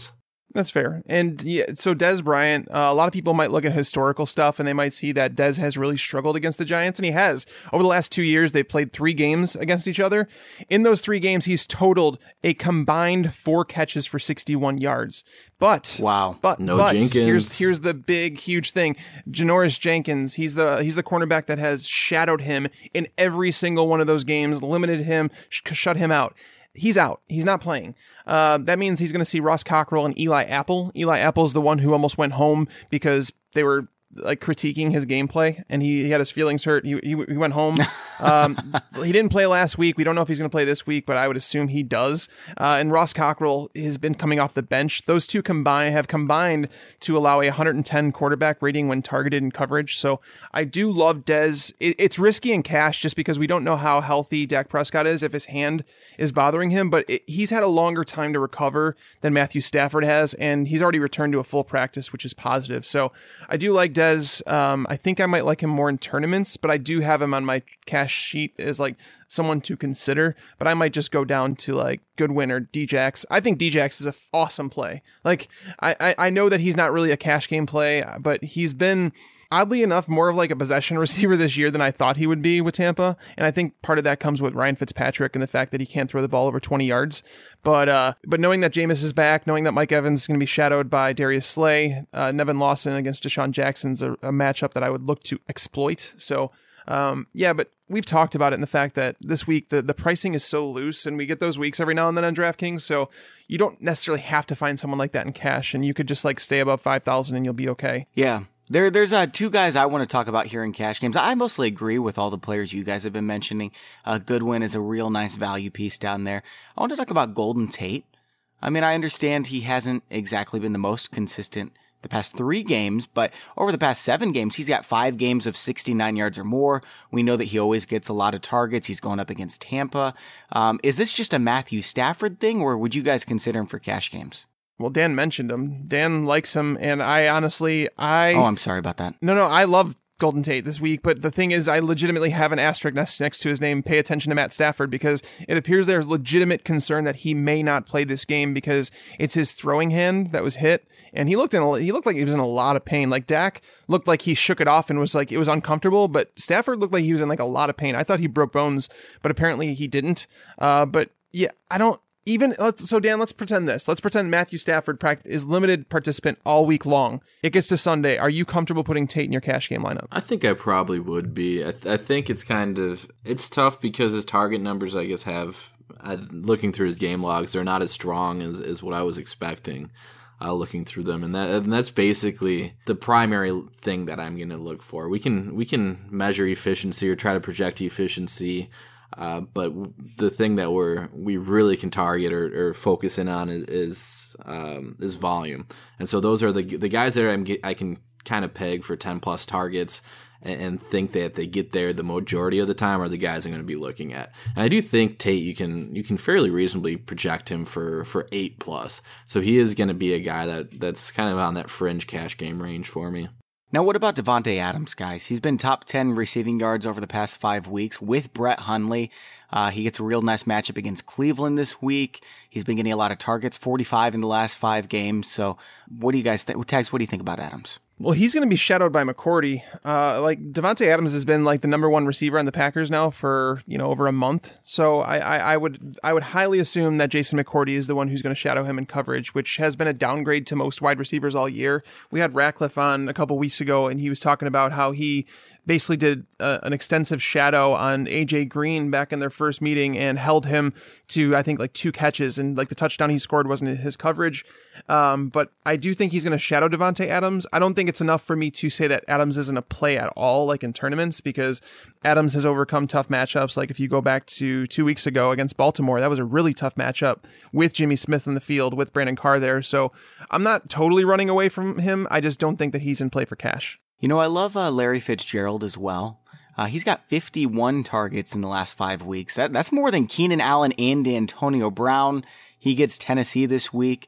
That's fair. And yeah, so Dez Bryant, uh, a lot of people might look at historical stuff and they might see that Dez has really struggled against the Giants, and he has. Over the last two years, they've played three games against each other. In those three games, he's totaled a combined four catches for sixty-one yards. But wow, but no but Jenkins. Here's here's the big huge thing. Janoris Jenkins, he's the he's the cornerback that has shadowed him in every single one of those games, limited him, sh- shut him out. He's out. He's not playing. Uh, that means he's going to see Ross Cockrell and Eli Apple. Eli Apple is the one who almost went home because they were like critiquing his gameplay, and he, he had his feelings hurt. He he, he went home. Um, he didn't play last week. We don't know if he's going to play this week, but I would assume he does. Uh, and Ross Cockrell has been coming off the bench. Those two combine have combined to allow a one hundred ten quarterback rating when targeted in coverage. So I do love Dez. It, it's risky in cash just because we don't know how healthy Dak Prescott is, if his hand is bothering him, but it, he's had a longer time to recover than Matthew Stafford has, and he's already returned to a full practice, which is positive. So I do like Dez. Um, I think I might like him more in tournaments, but I do have him on my cash sheet as like someone to consider, but I might just go down to like Goodwin or D-Jax. I think D-Jax is an awesome play. Like I, I, I know that he's not really a cash game play, but he's been oddly enough more of like a possession receiver this year than I thought he would be with Tampa. And I think part of that comes with Ryan Fitzpatrick and the fact that he can't throw the ball over twenty yards. But uh, but knowing that Jameis is back, knowing that Mike Evans is going to be shadowed by Darius Slay, uh, Nevin Lawson against Deshaun Jackson's a, a matchup that I would look to exploit. So Um, yeah, but we've talked about it in the fact that this week the, the pricing is so loose, and we get those weeks every now and then on DraftKings. So you don't necessarily have to find someone like that in cash, and you could just like stay above five thousand and you'll be okay. Yeah. There, there's uh, two guys I want to talk about here in cash games. I mostly agree with all the players you guys have been mentioning. Uh, Goodwin is a real nice value piece down there. I want to talk about Golden Tate. I mean, I understand he hasn't exactly been the most consistent the past three games, but over the past seven games, he's got five games of sixty-nine yards or more. We know that he always gets a lot of targets. He's going up against Tampa. Um, is this just a Matthew Stafford thing, or would you guys consider him for cash games? Well, Dan mentioned him. Dan likes him, and I honestly, I... Oh, I'm sorry about that. No, no, I love Golden Tate this week, but the thing is, I legitimately have an asterisk next, next to his name. Pay attention to Matt Stafford, because it appears there's legitimate concern that he may not play this game because it's his throwing hand that was hit, and he looked in a, he looked like he was in a lot of pain. Like Dak looked like he shook it off and was like it was uncomfortable, but Stafford looked like he was in like a lot of pain. I thought he broke bones, but apparently he didn't. Uh, but yeah, I don't. Even let's, so Dan, let's pretend this. Let's pretend Matthew Stafford is limited participant all week long. It gets to Sunday. Are you comfortable putting Tate in your cash game lineup? I think I probably would be. I, th- I think it's kind of it's tough because his target numbers, I guess, have uh, looking through his game logs, they're not as strong as, as what I was expecting. Uh, looking through them, and that and that's basically the primary thing that I'm going to look for. We can we can measure efficiency or try to project efficiency. Uh, but the thing that we're we really can target or, or focus in on is is, um, is volume, and so those are the the guys that I'm get, I can kind of peg for ten plus targets and, and think that they get there the majority of the time are the guys I'm going to be looking at. And I do think Tate you can you can fairly reasonably project him for, for eight plus, so he is going to be a guy that that's kind of on that fringe cash game range for me. Now, what about Davante Adams, guys? He's been top ten receiving yards over the past five weeks with Brett Hundley. Uh, he gets a real nice matchup against Cleveland this week. He's been getting a lot of targets, forty-five in the last five games. So what do you guys think? Tags, what do you think about Adams? Well, he's going to be shadowed by McCourty. Uh, like Davante Adams has been like the number one receiver on the Packers now for, you know, over a month. So I, I, I would I would highly assume that Jason McCourty is the one who's going to shadow him in coverage, which has been a downgrade to most wide receivers all year. We had Ratcliffe on a couple weeks ago, and he was talking about how he basically did uh, an extensive shadow on A J Green back in their first meeting and held him to, I think, like two catches, and like the touchdown he scored wasn't his coverage. Um, but I do think he's going to shadow Davante Adams. I don't think it's enough for me to say that Adams isn't a play at all, like in tournaments, because Adams has overcome tough matchups. Like if you go back to two weeks ago against Baltimore, that was a really tough matchup with Jimmy Smith in the field, with Brandon Carr there. So I'm not totally running away from him. I just don't think that he's in play for cash. You know, I love uh, Larry Fitzgerald as well. Uh, he's got fifty-one targets in the last five weeks. That, that's more than Keenan Allen and Antonio Brown. He gets Tennessee this week.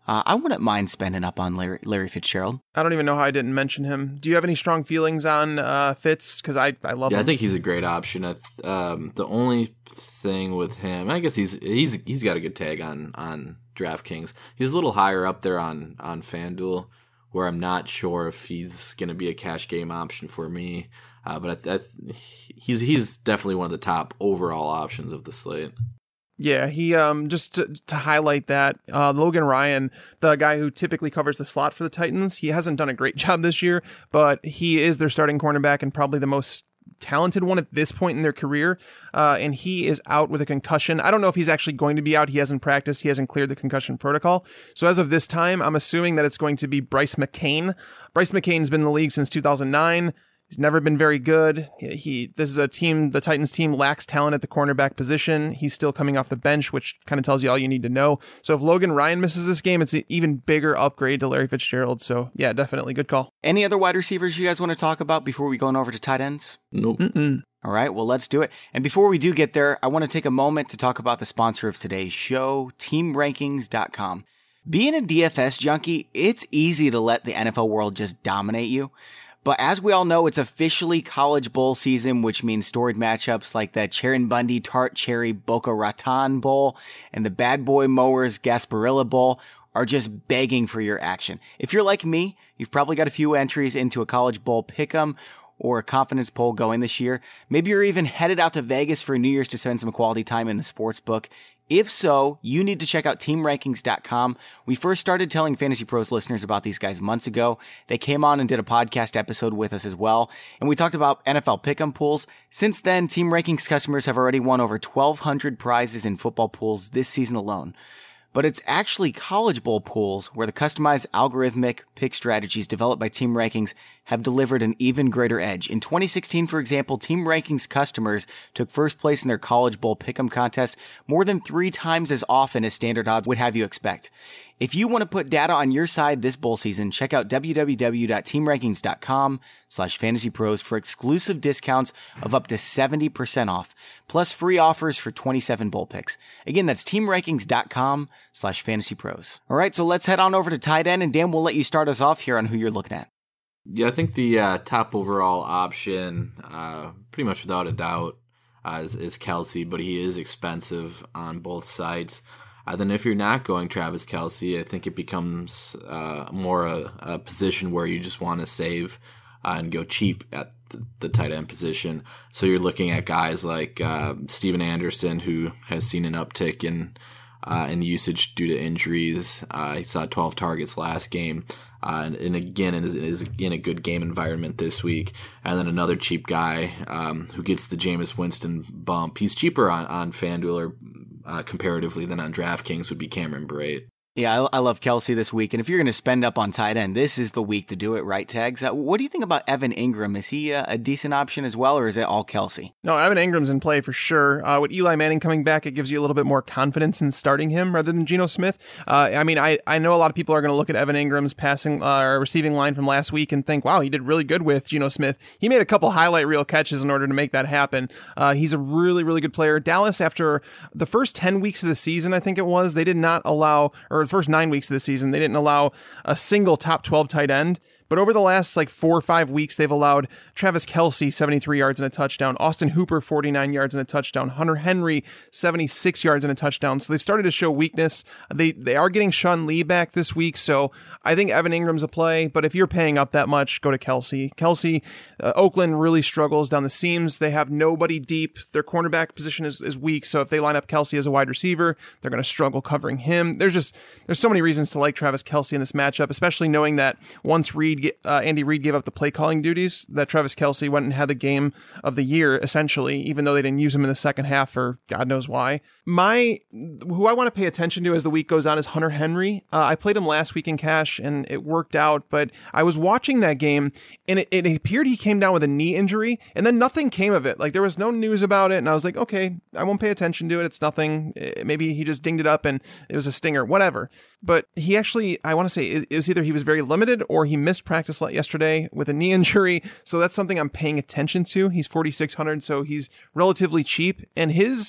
Uh, I wouldn't mind spending up on Larry, Larry Fitzgerald. I don't even know how I didn't mention him. Do you have any strong feelings on uh, Fitz? Because I, I love yeah, him. I think he's a great option. I th- um, the only thing with him, I guess he's he's he's got a good tag on on DraftKings. He's a little higher up there on on FanDuel, where I'm not sure if he's going to be a cash game option for me. Uh, but I th- I th- he's he's definitely one of the top overall options of the slate. Yeah, he um just to, to highlight that uh, Logan Ryan, the guy who typically covers the slot for the Titans, he hasn't done a great job this year, but he is their starting cornerback and probably the most talented one at this point in their career. Uh, and he is out with a concussion. I don't know if he's actually going to be out. He hasn't practiced. He hasn't cleared the concussion protocol. So as of this time, I'm assuming that it's going to be Bryce McCain. Bryce McCain's been in the league since two thousand nine. He's never been very good. He, this is a team, the Titans team lacks talent at the cornerback position. He's still coming off the bench, which kind of tells you all you need to know. So if Logan Ryan misses this game, it's an even bigger upgrade to Larry Fitzgerald. So yeah, definitely good call. Any other wide receivers you guys want to talk about before we go on over to tight ends? Nope. Mm-mm. All right, well, let's do it. And before we do get there, I want to take a moment to talk about the sponsor of today's show, team rankings dot com. Being a D F S junkie, it's easy to let the N F L world just dominate you. But as we all know, it's officially college bowl season, which means storied matchups like the Charon Bundy Tart Cherry Boca Raton Bowl and the Bad Boy Mowers Gasparilla Bowl are just begging for your action. If you're like me, you've probably got a few entries into a college bowl pick'em or a confidence poll going this year. Maybe you're even headed out to Vegas for New Year's to spend some quality time in the sports book. If so, you need to check out team rankings dot com. We first started telling Fantasy Pros listeners about these guys months ago. They came on and did a podcast episode with us as well, and we talked about N F L pick'em pools. Since then, Team Rankings customers have already won over twelve hundred prizes in football pools this season alone. But it's actually college bowl pools where the customized algorithmic pick strategies developed by Team Rankings have delivered an even greater edge. In twenty sixteen, for example, Team Rankings customers took first place in their college bowl pick'em contest more than three times as often as standard odds would have you expect. If you want to put data on your side this bowl season, check out w w w dot team rankings dot com slash fantasy pros for exclusive discounts of up to seventy percent off, plus free offers for twenty-seven bowl picks. Again, that's team rankings dot com slash fantasy pros. All right, so let's head on over to tight end, and Dan, we'll let you start us off here on who you're looking at. Yeah, I think the uh, top overall option, uh, pretty much without a doubt, uh, is, is Kelce, but he is expensive on both sides. Uh, then if you're not going Travis Kelce, I think it becomes uh, more a, a position where you just want to save uh, and go cheap at the, the tight end position. So you're looking at guys like uh, Steven Anderson, who has seen an uptick in uh, in usage due to injuries. Uh, he saw twelve targets last game, uh, and, and again is, is in a good game environment this week. And then another cheap guy um, who gets the Jameis Winston bump. He's cheaper on, on FanDuel or Uh, comparatively than on DraftKings would be Cameron Brate. Yeah, I, I love Kelce this week, and if you're going to spend up on tight end, this is the week to do it, right, Tags? Uh, what do you think about Evan Ingram? Is he uh, a decent option as well, or is it all Kelce? No, Evan Ingram's in play for sure. Uh, with Eli Manning coming back, it gives you a little bit more confidence in starting him rather than Geno Smith. Uh, I mean, I, I know a lot of people are going to look at Evan Ingram's passing uh, or receiving line from last week and think, wow, he did really good with Geno Smith. He made a couple highlight reel catches in order to make that happen. Uh, he's a really, really good player. Dallas, after the first ten weeks of the season, I think it was, they did not allow, or the first nine weeks of the season, they didn't allow a single top twelve tight end. But over the last like four or five weeks, they've allowed Travis Kelce seventy-three yards and a touchdown, Austin Hooper forty-nine yards and a touchdown, Hunter Henry seventy-six yards and a touchdown. So they've started to show weakness. They they are getting Sean Lee back this week, so I think Evan Ingram's a play. But if you're paying up that much, go to Kelce. Kelce, uh, Oakland really struggles down the seams. They have nobody deep. Their cornerback position is, is weak. So if they line up Kelce as a wide receiver, they're going to struggle covering him. There's just there's so many reasons to like Travis Kelce in this matchup, especially knowing that once Reed Uh, Andy Reid gave up the play calling duties, that Travis Kelce went and had the game of the year, essentially, even though they didn't use him in the second half for God knows why. My, who I want to pay attention to as the week goes on is Hunter Henry. Uh, I played him last week in cash and it worked out, but I was watching that game and it, it appeared he came down with a knee injury and then nothing came of it. Like there was no news about it. And I was like, okay, I won't pay attention to it. It's nothing. Maybe he just dinged it up and it was a stinger, whatever. But he actually, I want to say it was either he was very limited or he missed practice yesterday with a knee injury. So that's something I'm paying attention to. He's forty-six hundred, so he's relatively cheap. And his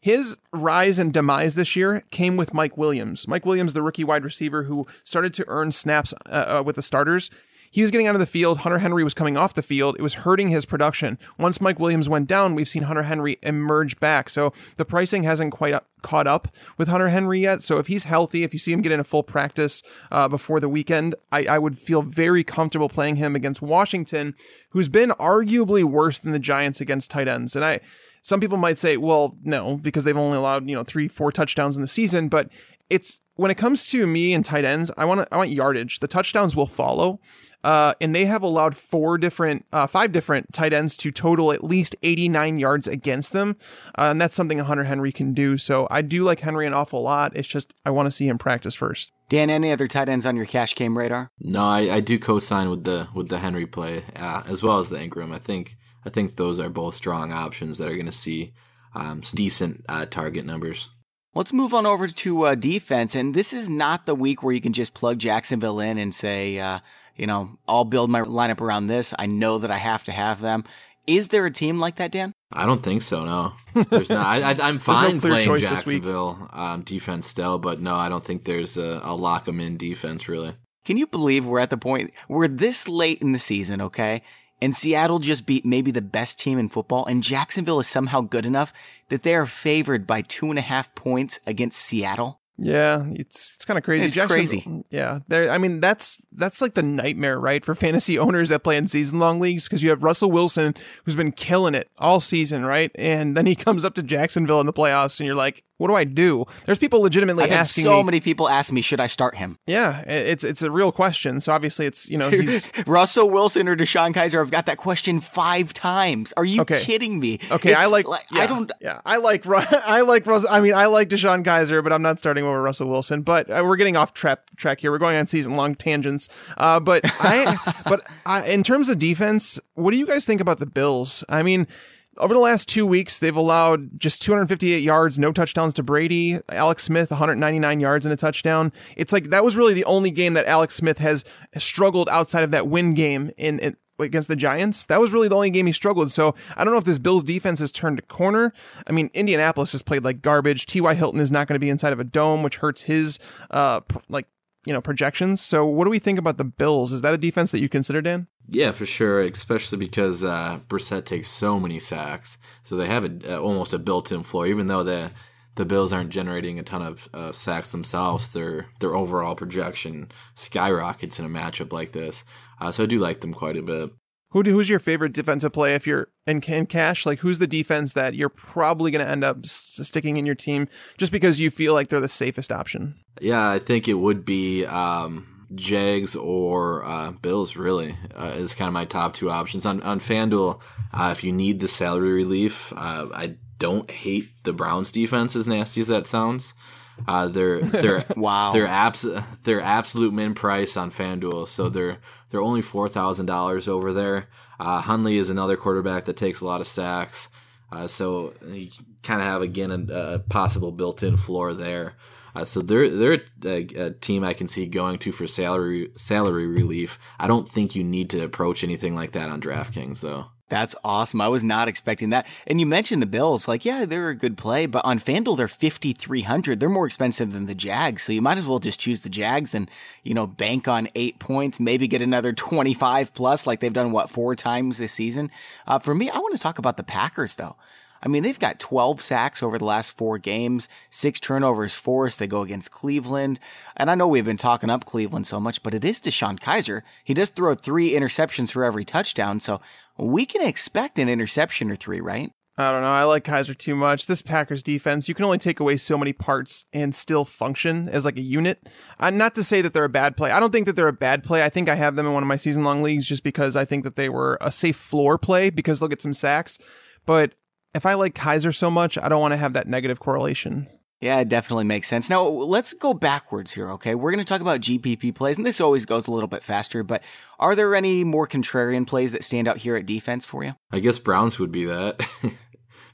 his rise and demise this year came with Mike Williams. Mike Williams, the rookie wide receiver who started to earn snaps uh, uh, with the starters. He was getting out of the field. Hunter Henry was coming off the field. It was hurting his production. Once Mike Williams went down, we've seen Hunter Henry emerge back. So the pricing hasn't quite up, caught up with Hunter Henry yet. So if he's healthy, if you see him get in a full practice uh, before the weekend, I, I would feel very comfortable playing him against Washington, who's been arguably worse than the Giants against tight ends. And I, some people might say, well, no, because they've only allowed, you know, three, four touchdowns in the season. But it's, when it comes to me and tight ends, I want to, I want yardage. The touchdowns will follow. Uh, and they have allowed four different, uh, five different tight ends to total at least eighty-nine yards against them. Uh, and that's something Hunter Henry can do. So I do like Henry an awful lot. It's just, I want to see him practice first. Dan, any other tight ends on your cash game radar? No, I, I do co-sign with the, with the Henry play, uh, as well as the Ingram. I think, I think those are both strong options that are going to see, um, some decent, uh, target numbers. Let's move on over to uh, defense. And this is not the week where you can just plug Jacksonville in and say, uh, you know, I'll build my lineup around this. I know that I have to have them. Is there a team like that, Dan? I don't think so, no. There's not. I, I, I'm fine no clear playing choice Jacksonville um, defense still, but no, I don't think there's a, a lock 'em in defense, really. Can you believe we're at the point, we're this late in the season, okay? And Seattle just beat maybe the best team in football, and Jacksonville is somehow good enough that they are favored by two and a half points against Seattle. Yeah, it's it's kind of crazy. It's Jackson, crazy. Yeah, there. I mean, that's that's like the nightmare, right, for fantasy owners that play in season long leagues, because you have Russell Wilson, who's been killing it all season, right, and then he comes up to Jacksonville in the playoffs, and you're like, what do I do? There's people legitimately I've had asking so me, many people ask me, should I start him? Yeah, it's it's a real question. So obviously, it's you know he's Russell Wilson or Deshaun Kaiser. I've got that question five times. Are you okay. kidding me? Okay, it's I like. like yeah, I don't. Yeah, I like. I like Russell. I mean, I like Deshaun Kaiser, but I'm not starting over Russell Wilson. But uh, we're getting off track track here. We're going on season long tangents. Uh, but I. but I, in terms of defense, what do you guys think about the Bills? I mean, over the last two weeks, they've allowed just two hundred fifty-eight yards, no touchdowns to Brady. Alex Smith, one hundred ninety-nine yards and a touchdown. It's like that was really the only game that Alex Smith has struggled outside of that win game in, in against the Giants. That was really the only game he struggled. So I don't know if this Bills defense has turned a corner. I mean, Indianapolis has played like garbage. T Y Hilton is not going to be inside of a dome, which hurts his uh pr- like you know projections. So what do we think about the Bills? Is that a defense that you consider, Dan? Yeah, for sure, especially because uh, Brissett takes so many sacks. So they have a, uh, almost a built-in floor. Even though the the Bills aren't generating a ton of uh, sacks themselves, their their overall projection skyrockets in a matchup like this. Uh, so I do like them quite a bit. Who do, who's your favorite defensive play if you're in, in cash? Like, who's the defense that you're probably going to end up s- sticking in your team just because you feel like they're the safest option? Yeah, I think it would be um, Jags or uh, Bills, really, uh, is kind of my top two options. On, on FanDuel, uh, if you need the salary relief, uh, I don't hate the Browns defense, as nasty as that sounds. Uh, they're they're wow. They're abs- they're absolute min price on FanDuel, so they're they're only four thousand dollars over there. Uh, Hundley is another quarterback that takes a lot of sacks, uh, so you kind of have again a, a possible built-in floor there. Uh, so they're they're a, a team I can see going to for salary salary relief. I don't think you need to approach anything like that on DraftKings, though. That's awesome. I was not expecting that. And you mentioned the Bills. Like, yeah, they're a good play, but on FanDuel, they're fifty-three hundred. They're more expensive than the Jags. So you might as well just choose the Jags and, you know, bank on eight points, maybe get another twenty-five plus like they've done, what, four times this season. Uh, for me, I want to talk about the Packers, though. I mean, they've got twelve sacks over the last four games, six turnovers forced. They go against Cleveland. And I know we've been talking up Cleveland so much, but it is Deshaun Kaiser. He does throw three interceptions for every touchdown. So we can expect an interception or three, right? I don't know. I like Kaiser too much. This Packers defense, you can only take away so many parts and still function as like a unit. Uh, not to say that they're a bad play. I don't think that they're a bad play. I think I have them in one of my season-long leagues just because I think that they were a safe floor play because they'll get some sacks. But if I like Kaiser so much, I don't want to have that negative correlation. Yeah, it definitely makes sense. Now, let's go backwards here, okay? We're going to talk about G P P plays, and this always goes a little bit faster, but are there any more contrarian plays that stand out here at defense for you? I guess Browns would be that.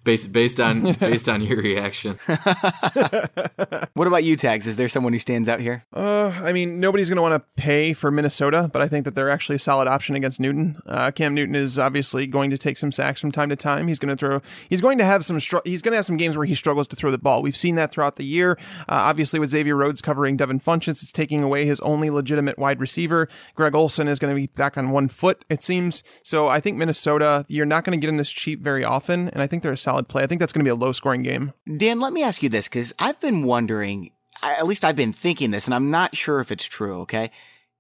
Based based on based on your reaction. What about you, Tags? Is there someone who stands out here? Uh, I mean, nobody's going to want to pay for Minnesota, but I think that they're actually a solid option against Newton. Uh, Cam Newton is obviously going to take some sacks from time to time. He's going to throw. He's going to have some. Str- he's going to have some games where he struggles to throw the ball. We've seen that throughout the year. Uh, obviously, with Xavier Rhodes covering Devin Funchess, it's taking away his only legitimate wide receiver. Greg Olsen is going to be back on one foot, it seems. So I think Minnesota, you're not going to get him this cheap very often, and I think they're a solid play. I think that's going to be a low-scoring game. Dan, let me ask you this, because I've been wondering, at least I've been thinking this, and I'm not sure if it's true, okay?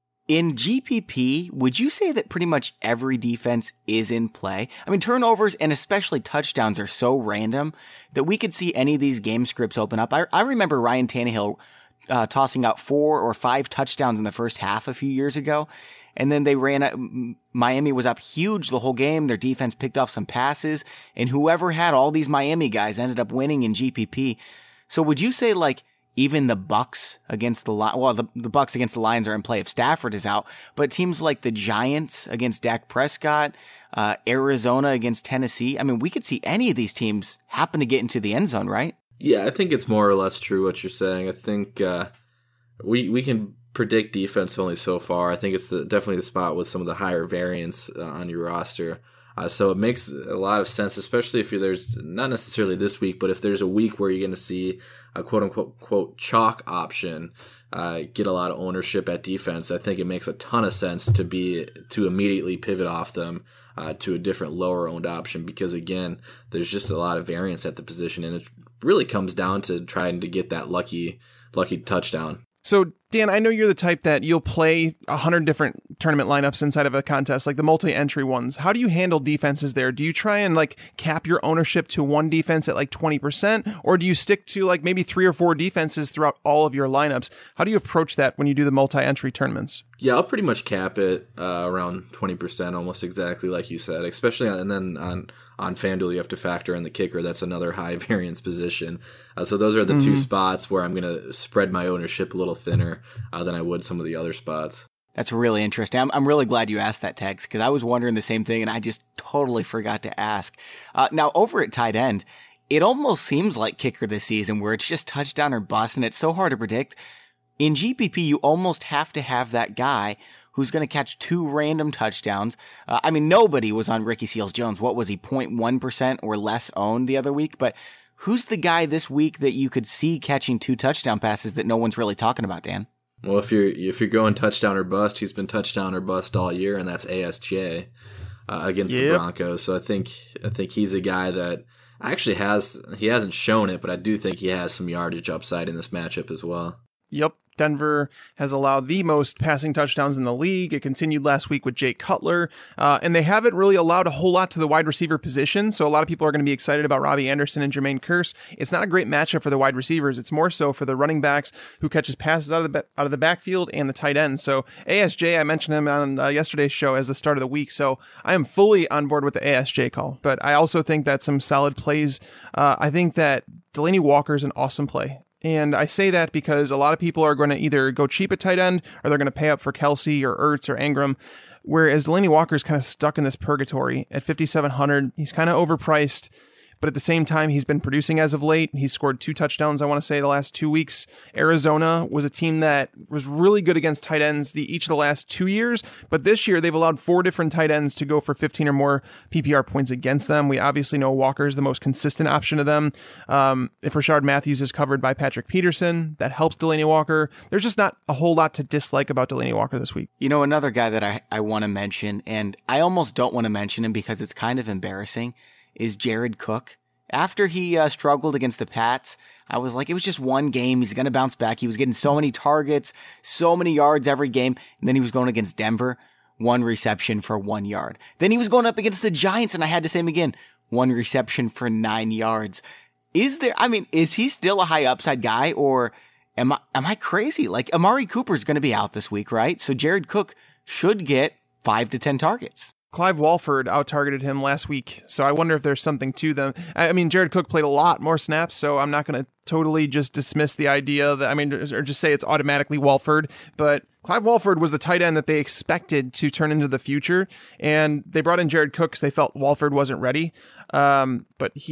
In G P P, would you say that pretty much every defense is in play? I mean, turnovers and especially touchdowns are so random that we could see any of these game scripts open up. I, I remember Ryan Tannehill uh, tossing out four or five touchdowns in the first half a few years ago. And then they ran, Miami was up huge the whole game. Their defense picked off some passes, and whoever had all these Miami guys ended up winning in G P P. So would you say, like, even the Bucks against the Lions, well, the, the Bucks against the Lions are in play if Stafford is out, but teams like the Giants against Dak Prescott, uh, Arizona against Tennessee, I mean, we could see any of these teams happen to get into the end zone, right? Yeah, I think it's more or less true what you're saying. I think uh, we we can predict defense only so far. I think it's the, definitely the spot with some of the higher variance uh, on your roster. Uh, so it makes a lot of sense, especially if you're, there's not necessarily this week, but if there's a week where you're going to see a quote unquote quote chalk option uh, get a lot of ownership at defense, I think it makes a ton of sense to be to immediately pivot off them uh, to a different lower owned option, because again, there's just a lot of variance at the position, and it really comes down to trying to get that lucky lucky touchdown. So, Dan, I know you're the type that you'll play a hundred different tournament lineups inside of a contest, like the multi-entry ones. How do you handle defenses there? Do you try and like cap your ownership to one defense at like twenty percent, or do you stick to like maybe three or four defenses throughout all of your lineups? How do you approach that when you do the multi-entry tournaments? Yeah, I'll pretty much cap it uh, around twenty percent, almost exactly like you said, especially on, and then on On FanDuel, you have to factor in the kicker. That's another high variance position. Uh, so those are the mm-hmm. two spots where I'm going to spread my ownership a little thinner uh, than I would some of the other spots. That's really interesting. I'm, I'm really glad you asked that, Tex, because I was wondering the same thing, and I just totally forgot to ask. Uh, now, over at tight end, it almost seems like kicker this season, where it's just touchdown or bust, and it's so hard to predict. In G P P, you almost have to have that guy who's going to catch two random touchdowns. Uh, I mean, nobody was on Ricky Seals-Jones. What was he, zero point one percent or less owned the other week? But who's the guy this week that you could see catching two touchdown passes that no one's really talking about, Dan? Well, if you're if you're going touchdown or bust, he's been touchdown or bust all year, and that's A S J uh, against yep. the Broncos. So I think I think he's a guy that actually has he hasn't shown it, but I do think he has some yardage upside in this matchup as well. Yep. Denver has allowed the most passing touchdowns in the league. It continued last week with Jake Cutler, uh, and they haven't really allowed a whole lot to the wide receiver position. So a lot of people are going to be excited about Robbie Anderson and Jermaine Kearse. It's not a great matchup for the wide receivers. It's more so for the running backs who catches passes out of the out of the backfield and the tight ends. So A S J, I mentioned him on uh, yesterday's show as the start of the week. So I am fully on board with the A S J call, but I also think that some solid plays. Uh, I think that Delanie Walker is an awesome play. And I say that because a lot of people are going to either go cheap at tight end or they're going to pay up for Kelsey or Ertz or Ingram. Whereas Delanie Walker is kind of stuck in this purgatory at fifty-seven hundred. He's kind of overpriced, but at the same time, he's been producing as of late. He's scored two touchdowns, I want to say, the last two weeks. Arizona was a team that was really good against tight ends the, each of the last two years, but this year they've allowed four different tight ends to go for fifteen or more P P R points against them. We obviously know Walker is the most consistent option to them. Um, if Rashard Matthews is covered by Patrick Peterson, that helps Delanie Walker. There's just not a whole lot to dislike about Delanie Walker this week. You know, another guy that I, I want to mention, and I almost don't want to mention him because it's kind of embarrassing, is Jared Cook. After he uh, struggled against the Pats, I was like, it was just one game. He's going to bounce back. He was getting so many targets, so many yards every game. And then he was going against Denver, one reception for one yard. Then he was going up against the Giants, and I had to say him again, one reception for nine yards. Is there, I mean, is he still a high upside guy, or am I, am I crazy? Like, Amari Cooper's going to be out this week, right? So Jared Cook should get five to ten targets. Clive Walford out-targeted him last week, so I wonder if there's something to them. I mean, Jared Cook played a lot more snaps, so I'm not going to totally just dismiss the idea that, I mean, or just say it's automatically Walford, but Clive Walford was the tight end that they expected to turn into the future, and they brought in Jared Cook because they felt Walford wasn't ready, um, but he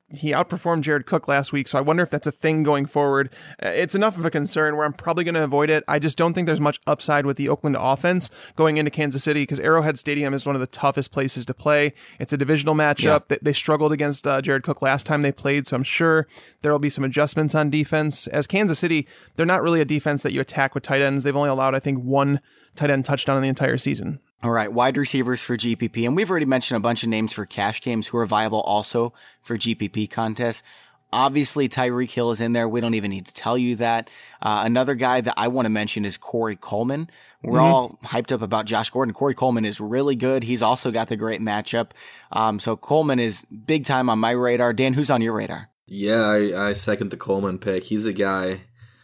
he outperformed Jared Cook last week, so I wonder if that's a thing going forward. It's enough of a concern where I'm probably going to avoid it. I just don't think there's much upside with the Oakland offense going into Kansas City because Arrowhead Stadium is one of the toughest places to play. It's a divisional matchup. Yeah. They, they struggled against uh, Jared Cook last time they played, so I'm sure there will be some adjustments on defense. As Kansas City, they're not really a defense that you attack with tight ends. They've only allowed, I think, one tight end touchdown in the entire season. All right, wide receivers for G P P. And we've already mentioned a bunch of names for cash games who are viable also for G P P contests. Obviously, Tyreek Hill is in there. We don't even need to tell you that. Uh, another guy that I want to mention is Corey Coleman. We're mm-hmm. all hyped up about Josh Gordon. Corey Coleman is really good. He's also got the great matchup. Um, so Coleman is big time on my radar. Dan, who's on your radar? Yeah, I, I second the Coleman pick. He's a guy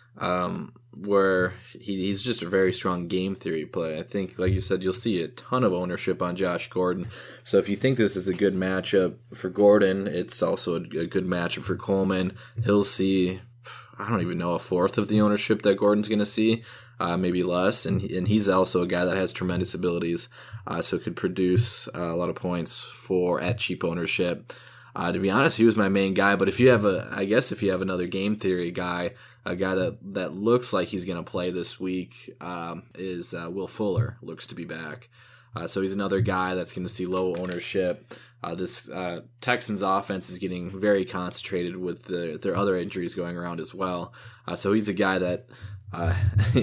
um, where he, he's just a very strong game theory play. I think, like you said, you'll see a ton of ownership on Josh Gordon. So if you think this is a good matchup for Gordon, it's also a, a good matchup for Coleman. He'll see, I don't even know, a fourth of the ownership that Gordon's going to see, uh, maybe less. And and he's also a guy that has tremendous abilities, uh, so could produce uh, a lot of points for at cheap ownership. Uh, to be honest, he was my main guy. But if you have a, I guess if you have another game theory guy, a guy that, that looks like he's going to play this week um, is uh, Will Fuller. Looks to be back. Uh, so he's another guy that's going to see low ownership. Uh, this uh, Texans offense is getting very concentrated with the, their other injuries going around as well. Uh, so he's a guy that uh,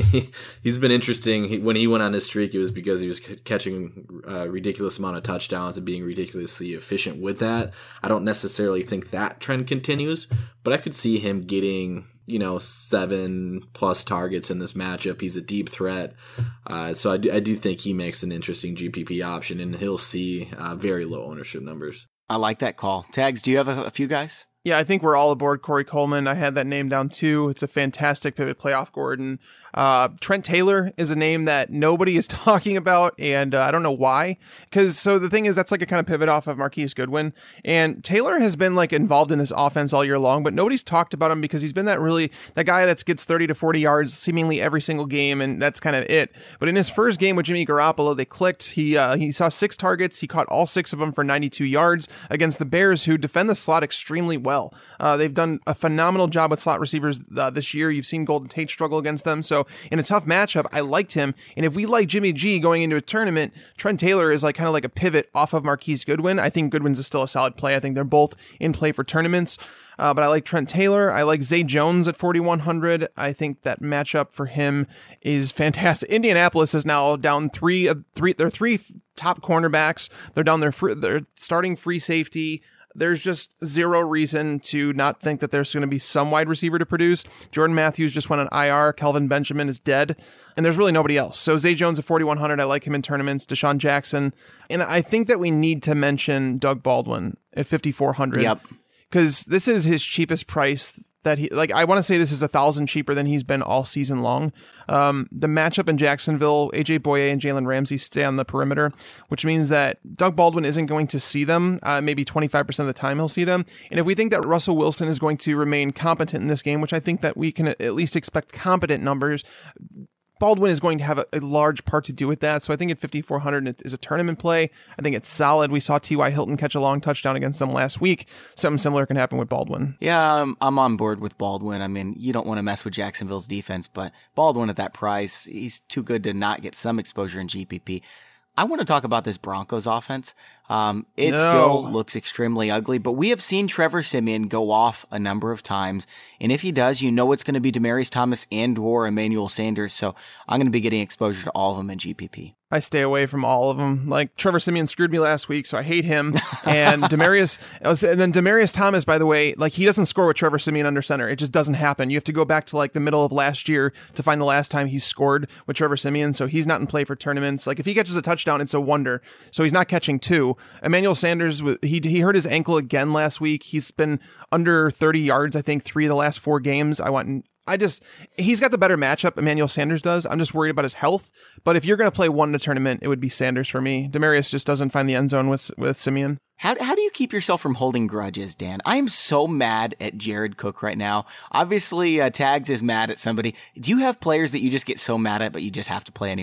he's been interesting. He, when he went on his streak, it was because he was c- catching a ridiculous amount of touchdowns and being ridiculously efficient with that. I don't necessarily think that trend continues, but I could see him getting, you know, seven plus targets in this matchup. He's a deep threat. Uh, so I do, I do think he makes an interesting G P P option, and he'll see uh, very low ownership numbers. I like that call. Tags, do you have a, a few guys? Yeah, I think we're all aboard Corey Coleman. I had that name down too. It's a fantastic pivot play off Gordon. Uh, Trent Taylor is a name that nobody is talking about, and uh, I don't know why. Because so the thing is, that's like a kind of pivot off of Marquise Goodwin, and Taylor has been like involved in this offense all year long, but nobody's talked about him because he's been that really that guy that gets thirty to forty yards seemingly every single game, and that's kind of it. But in his first game with Jimmy Garoppolo, they clicked. He uh, he saw six targets. He caught all six of them for ninety-two yards against the Bears, who defend the slot extremely well. Uh, they've done a phenomenal job with slot receivers uh, this year. You've seen Golden Tate struggle against them. So in a tough matchup, I liked him. And if we like Jimmy G going into a tournament, Trent Taylor is like kind of like a pivot off of Marquise Goodwin. I think Goodwin's is still a solid play. I think they're both in play for tournaments. Uh, but I like Trent Taylor. I like Zay Jones at forty-one hundred. I think that matchup for him is fantastic. Indianapolis is now down three of three. They're three top cornerbacks. They're down their free, they're starting free safety. There's just zero reason to not think that there's going to be some wide receiver to produce. Jordan Matthews just went on I R. Kelvin Benjamin is dead. And there's really nobody else. So Zay Jones at forty-one hundred. I like him in tournaments. Deshaun Jackson. And I think that we need to mention Doug Baldwin at fifty-four hundred. Yep. Because this is his cheapest price that he, like, I want to say this is a thousand cheaper than he's been all season long. Um, the matchup in Jacksonville, A J Boye and Jalen Ramsey stay on the perimeter, which means that Doug Baldwin isn't going to see them. Uh, maybe twenty-five percent of the time he'll see them. And if we think that Russell Wilson is going to remain competent in this game, which I think that we can at least expect competent numbers, Baldwin is going to have a, a large part to do with that. So I think at fifty-four hundred it is a tournament play. I think it's solid. We saw T Y Hilton catch a long touchdown against them last week. Something similar can happen with Baldwin. Yeah, I'm, I'm on board with Baldwin. I mean, you don't want to mess with Jacksonville's defense, but Baldwin at that price, he's too good to not get some exposure in G P P. I want to talk about this Broncos offense. Um, it no. still looks extremely ugly, but we have seen Trevor Siemian go off a number of times. And if he does, you know it's going to be Demaryius Thomas and or Emmanuel Sanders. So I'm going to be getting exposure to all of them in G P P. I stay away from all of them. Like Trevor Siemian screwed me last week, so I hate him. And Demaryius, and then Demaryius Thomas, by the way, like he doesn't score with Trevor Siemian under center. It just doesn't happen. You have to go back to like the middle of last year to find the last time he scored with Trevor Siemian. So he's not in play for tournaments. Like if he catches a touchdown, it's a wonder. So he's not catching two. Emmanuel Sanders, he he hurt his ankle again last week. He's been under thirty yards, I think, three of the last four games. I want. I just, he's got the better matchup, Emmanuel Sanders does. I'm just worried about his health. But if you're going to play one in a tournament, it would be Sanders for me. Demaryius just doesn't find the end zone with with Siemian. How how do you keep yourself from holding grudges, Dan? I am so mad at Jared Cook right now. Obviously, uh, Tags is mad at somebody. Do you have players that you just get so mad at, but you just have to play anyway?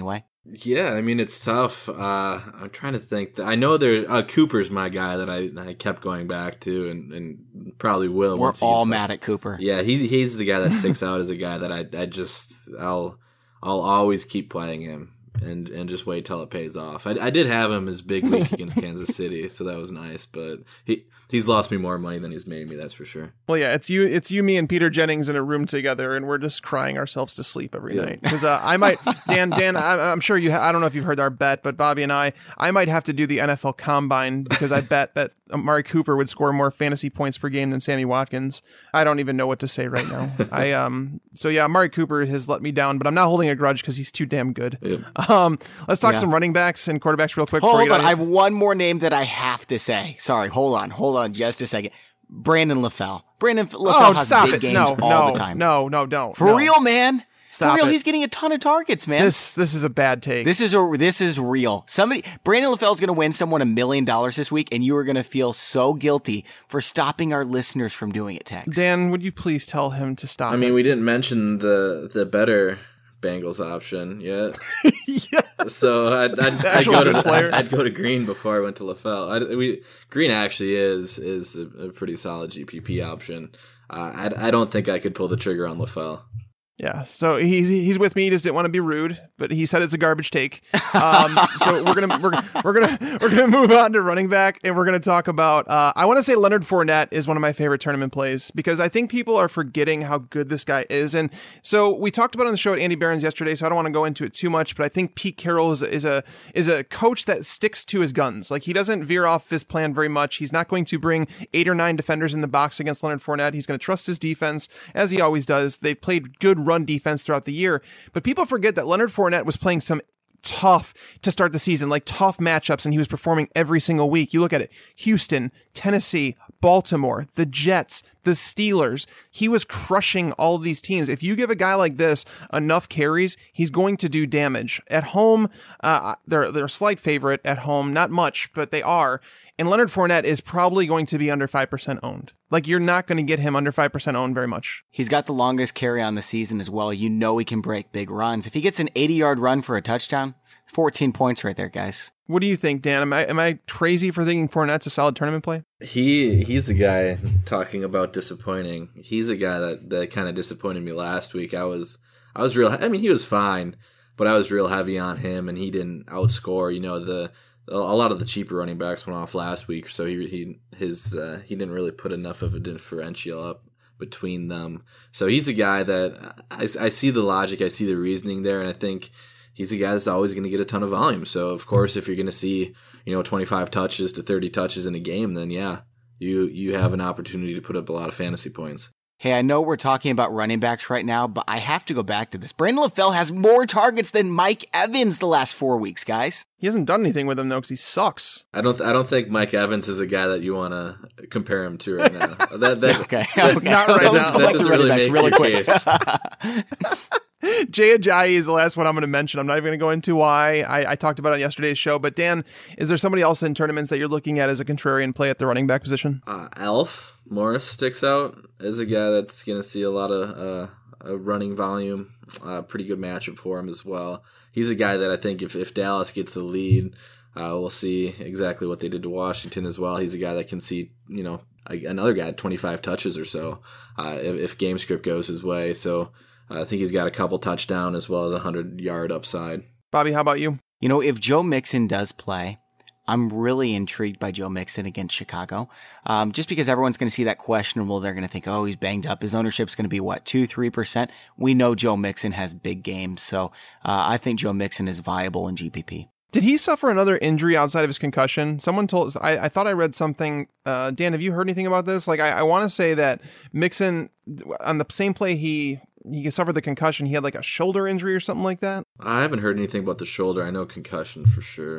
Yeah, I mean, it's tough. Uh, I'm trying to think. I know there. Uh, Cooper's my guy that I, I kept going back to, and, and probably will. We're once all like, mad at Cooper. Yeah, he he's the guy that sticks out as a guy that I I just I'll I'll always keep playing him and and just wait till it pays off. I, I did have him as big week against Kansas City, so that was nice. But he he's lost me more money than he's made me. That's for sure. Well, yeah, it's you, it's you, me, and Peter Jennings in a room together, and we're just crying ourselves to sleep every Yeah. night. Because uh, I might, Dan, Dan, I, I'm sure you. Ha- I don't know if you've heard our bet, but Bobby and I, I might have to do the N F L Combine because I bet that Amari Cooper would score more fantasy points per game than Sammy Watkins. I don't even know what to say right now. I um. So yeah, Amari Cooper has let me down, but I'm not holding a grudge because he's too damn good. Yep. Um, let's talk Yeah. some running backs and quarterbacks real quick. before we Hold get on, out I of have here. one more name that I have to say. Sorry, hold on, hold on, just a second. Brandon LaFell. Brandon LaFell Oh, has stop big it! games No, all no, the time. no, no, don't. For no. real, man. Stop For real, it. he's getting a ton of targets, man. This this is a bad take. This is a this is real. Somebody Brandon LaFell's going to win someone a million dollars this week, and you are going to feel so guilty for stopping our listeners from doing it. Tex. Dan, would you please tell him to stop? I mean, it? we didn't mention the the better Bengals option yet. yes. So I'd, I'd, I'd actual go good to player. I'd go to Green before I went to LaFell. I, we, Green actually is is a, a pretty solid G P P option. Uh, I I don't think I could pull the trigger on LaFell. Yeah, so he's he's with me. He just didn't want to be rude, but he said it's a garbage take. Um, so we're gonna we're, we're gonna we're gonna move on to running back, and we're gonna talk about. Uh, I want to say Leonard Fournette is one of my favorite tournament plays because I think people are forgetting how good this guy is. And so we talked about it on the show at Andy Barron's yesterday, so I don't want to go into it too much. But I think Pete Carroll is is a is a coach that sticks to his guns. Like he doesn't veer off his plan very much. He's not going to bring eight or nine defenders in the box against Leonard Fournette. He's going to trust his defense as he always does. They've played good run defense throughout the year, but people forget that Leonard Fournette was playing some tough to start the season, like tough matchups, and he was performing every single week. You look at it, Houston, Tennessee, Baltimore, the Jets, the Steelers. He was crushing all of these teams. If you give a guy like this enough carries, he's going to do damage. At home, uh, they're, they're a slight favorite at home, not much, but they are. And Leonard Fournette is probably going to be under five percent owned. Like, you're not going to get him under five percent owned very much. He's got the longest carry on the season as well. You know he can break big runs. If he gets an eighty-yard run for a touchdown, fourteen points right there, guys. What do you think, Dan? Am I am I crazy for thinking Fournette's a solid tournament play? He he's the guy talking about disappointing. He's a guy that, that kind of disappointed me last week. I was I was real. I mean, he was fine, but I was real heavy on him, and he didn't outscore. You know, the a lot of the cheaper running backs went off last week, so he he his uh, he didn't really put enough of a differential up between them. So he's a guy that I, I see the logic, I see the reasoning there, and I think he's a guy that's always going to get a ton of volume. So of course, if you're going to see, you know, twenty-five touches to thirty touches in a game, then yeah, you you have an opportunity to put up a lot of fantasy points. Hey, I know we're talking about running backs right now, but I have to go back to this. Brandon LaFell has more targets than Mike Evans the last four weeks, guys. He hasn't done anything with him, though, because he sucks. I don't. I don't think Mike Evans is a guy that you want to compare him to right now. That, that, Okay, that, okay. Not right Let's now. go that back to doesn't running really backs make really your quick. case. Jay Ajayi is the last one I'm going to mention. I'm not even going to go into why. I, I talked about it on yesterday's show. But Dan, is there somebody else in tournaments that you're looking at as a contrarian play at the running back position? Uh, Alf Morris sticks out as a guy that's going to see a lot of uh, a running volume. Uh, pretty good matchup for him as well. He's a guy that I think if, if Dallas gets the lead, uh, we'll see exactly what they did to Washington as well. He's a guy that can see, you know, another guy at twenty-five touches or so uh, if, if game script goes his way. So uh, I think he's got a couple touchdown as well as a hundred-yard upside. Bobby, how about you? You know, if Joe Mixon does play, I'm really intrigued by Joe Mixon against Chicago. Um, just because everyone's going to see that questionable, they're going to think, oh, he's banged up. His ownership's going to be, what, two, three percent? We know Joe Mixon has big games, so uh, I think Joe Mixon is viable in G P P. Did he suffer another injury outside of his concussion? Someone told us, I, I thought I read something. Uh, Dan, have you heard anything about this? Like, I, I want to say that Mixon, on the same play he he suffered the concussion, he had like a shoulder injury or something like that. I haven't heard anything about the shoulder. I know concussion for sure.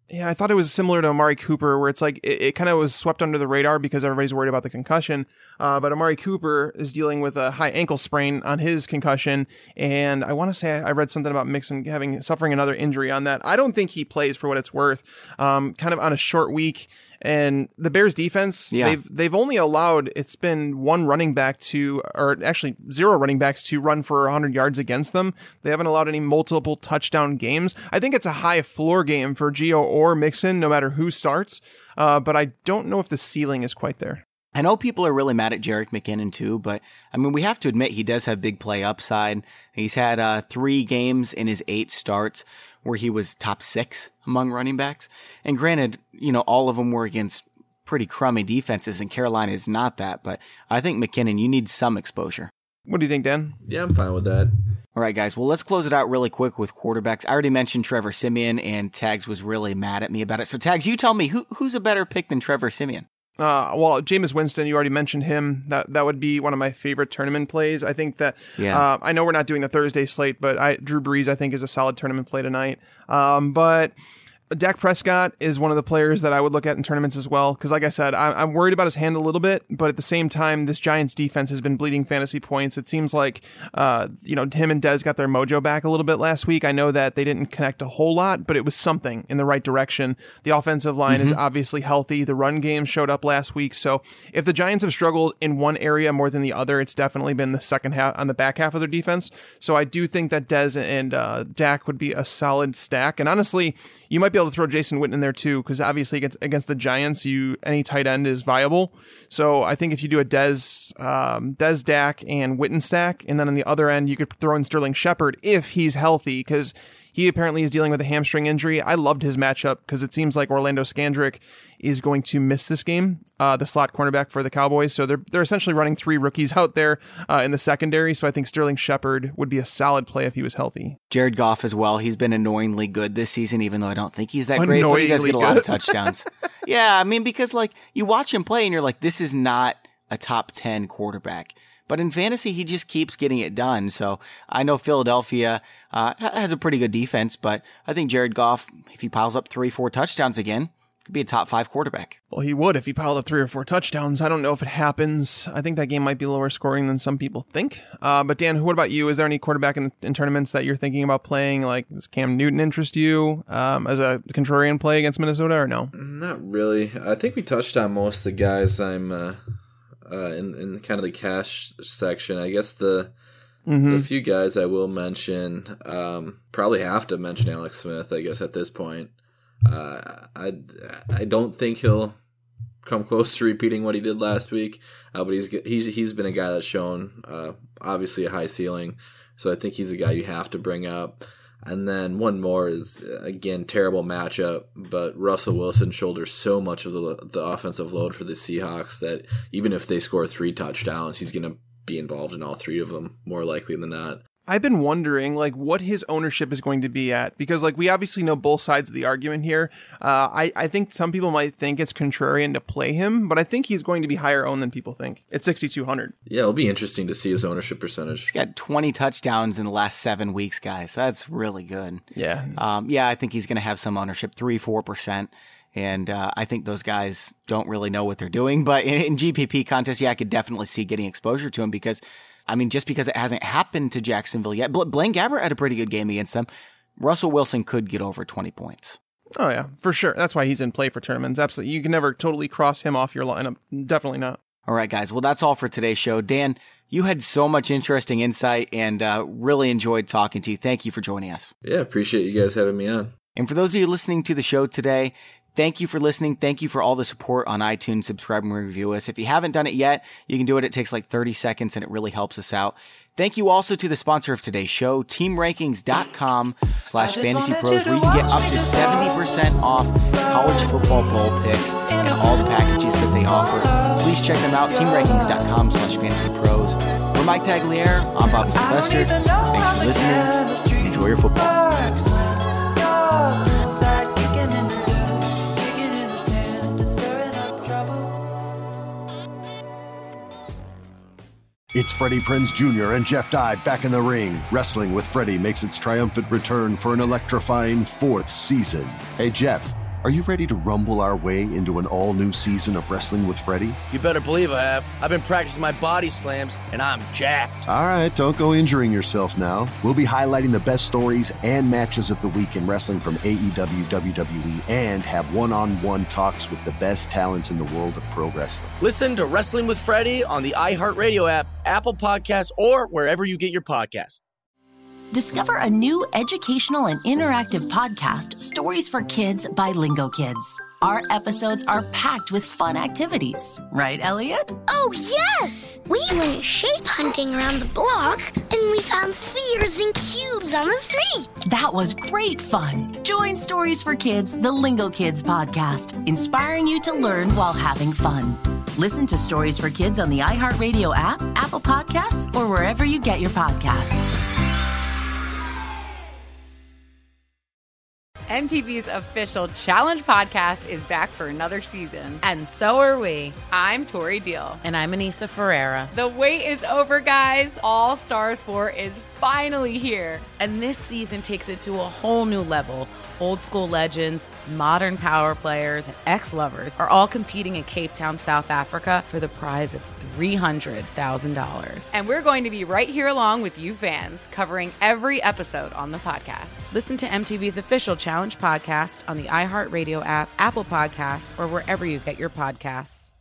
Yeah, I thought it was similar to Amari Cooper, where it's like it, it kind of was swept under the radar because everybody's worried about the concussion. Uh, but Amari Cooper is dealing with a high ankle sprain on his concussion, and I want to say I read something about Mixon having suffering another injury on that. I don't think he plays for what it's worth. Um, kind of on a short week. And the Bears defense, yeah. they've they've only allowed, it's been one running back to, or actually zero running backs to run for one hundred yards against them. They haven't allowed any multiple touchdown games. I think it's a high floor game for Gio or Mixon, no matter who starts. Uh, but I don't know if the ceiling is quite there. I know people are really mad at Jerick McKinnon too, but I mean, we have to admit he does have big play upside. He's had uh, three games in his eight starts where he was top six among running backs. And granted, you know, all of them were against pretty crummy defenses, and Carolina is not that. But I think McKinnon, you need some exposure. What do you think, Dan? Yeah, I'm fine with that. All right, guys. Well, let's close it out really quick with quarterbacks. I already mentioned Trevor Siemian, and Tags was really mad at me about it. So, Tags, you tell me, who who's a better pick than Trevor Siemian? Uh, well, Jameis Winston, you already mentioned him. That that would be one of my favorite tournament plays. I think that, yeah. uh, I know we're not doing the Thursday slate, but I, Drew Brees, I think, is a solid tournament play tonight. Um, but Dak Prescott is one of the players that I would look at in tournaments as well. Because like I said, I, I'm worried about his hand a little bit, but at the same time, this Giants defense has been bleeding fantasy points. It seems like, uh, you know, him and Dez got their mojo back a little bit last week. I know that they didn't connect a whole lot, but it was something in the right direction. The offensive line mm-hmm. is obviously healthy. The run game showed up last week. So if the Giants have struggled in one area more than the other, it's definitely been the second half on the back half of their defense. So I do think that Dez and uh, Dak would be a solid stack. And honestly, you might be able to throw Jason Witten in there too, because obviously against, against the Giants, you any tight end is viable. So I think if you do a Dez, um, Dez Dak and Witten stack, and then on the other end, you could throw in Sterling Shepard if he's healthy, because he apparently is dealing with a hamstring injury. I loved his matchup because it seems like Orlando Scandrick is going to miss this game, uh, the slot cornerback for the Cowboys. So they're they're essentially running three rookies out there uh, in the secondary. So I think Sterling Shepard would be a solid play if he was healthy. Jared Goff as well. He's been annoyingly good this season, even though I don't think he's that great. But he does get a lot of touchdowns. Yeah, I mean, because like you watch him play and you're like, this is not a top ten quarterback. But in fantasy, he just keeps getting it done. So I know Philadelphia uh, has a pretty good defense, but I think Jared Goff, if he piles up three, four touchdowns again, could be a top five quarterback. Well, he would if he piled up three or four touchdowns. I don't know if it happens. I think that game might be lower scoring than some people think. Uh, but Dan, what about you? Is there any quarterback in, in tournaments that you're thinking about playing? Like, does Cam Newton interest you um, as a contrarian play against Minnesota, or no? Not really. I think we touched on most of the guys I'm... Uh... Uh, in, in kind of the cash section. I guess the mm-hmm. the few guys I will mention, um, probably have to mention Alex Smith, I guess, at this point. Uh, I, I don't think he'll come close to repeating what he did last week, uh, but he's he's he's been a guy that's shown uh, obviously a high ceiling, so I think he's a guy you have to bring up. And then one more is, again, terrible matchup, but Russell Wilson shoulders so much of the the offensive load for the Seahawks that even if they score three touchdowns, he's going to be involved in all three of them, more likely than not. I've been wondering, like, what his ownership is going to be at, because, like, we obviously know both sides of the argument here. Uh, I, I think some people might think it's contrarian to play him, but I think he's going to be higher owned than people think. It's sixty-two hundred. Yeah, it'll be interesting to see his ownership percentage. He's got twenty touchdowns in the last seven weeks, guys. That's really good. Yeah. Um, yeah, I think he's going to have some ownership, three, four percent. And uh, I think those guys don't really know what they're doing. But in, in G P P contests, yeah, I could definitely see getting exposure to him because, I mean, just because it hasn't happened to Jacksonville yet. Blaine Gabbert had a pretty good game against them. Russell Wilson could get over twenty points. Oh, yeah, for sure. That's why he's in play for tournaments. Absolutely. You can never totally cross him off your lineup. Definitely not. All right, guys. Well, that's all for today's show. Dan, you had so much interesting insight and uh, really enjoyed talking to you. Thank you for joining us. Yeah, appreciate you guys having me on. And for those of you listening to the show today, thank you for listening. Thank you for all the support on iTunes. Subscribe and review us. If you haven't done it yet, you can do it. It takes like thirty seconds and it really helps us out. Thank you also to the sponsor of today's show, teamrankings.com slash fantasy pros, where you can get up to seventy percent off college football bowl picks and all the packages that they offer. Please check them out, teamrankings.com slash fantasy pros. For Mike Tagliere, I'm Bobby Sylvester. Thanks for listening. Enjoy your football. It's Freddie Prinze Junior and Jeff Dye back in the ring. Wrestling with Freddie makes its triumphant return for an electrifying fourth season. Hey, Jeff, Are you ready to rumble our way into an all-new season of Wrestling with Freddie? You better believe I have. I've been practicing my body slams, and I'm jacked. All right, don't go injuring yourself now. We'll be highlighting the best stories and matches of the week in wrestling from A E W, W W E, and have one-on-one talks with the best talents in the world of pro wrestling. Listen to Wrestling with Freddie on the iHeartRadio app, Apple Podcasts, or wherever you get your podcasts. Discover a new educational and interactive podcast, Stories for Kids by Lingo Kids. Our episodes are packed with fun activities. Right, Elliot? Oh, yes! We went shape hunting around the block, and we found spheres and cubes on the street. That was great fun. Join Stories for Kids, the Lingo Kids podcast, inspiring you to learn while having fun. Listen to Stories for Kids on the iHeartRadio app, Apple Podcasts, or wherever you get your podcasts. M T V's official Challenge podcast is back for another season. And so are we. I'm Tori Deal. And I'm Anissa Ferreira. The wait is over, guys. All Stars four is finally here. And this season takes it to a whole new level. Old school legends, modern power players, and ex-lovers are all competing in Cape Town, South Africa for the prize of three hundred thousand dollars. And we're going to be right here along with you fans, covering every episode on the podcast. Listen to M T V's official Challenge podcast on the iHeartRadio app, Apple Podcasts, or wherever you get your podcasts.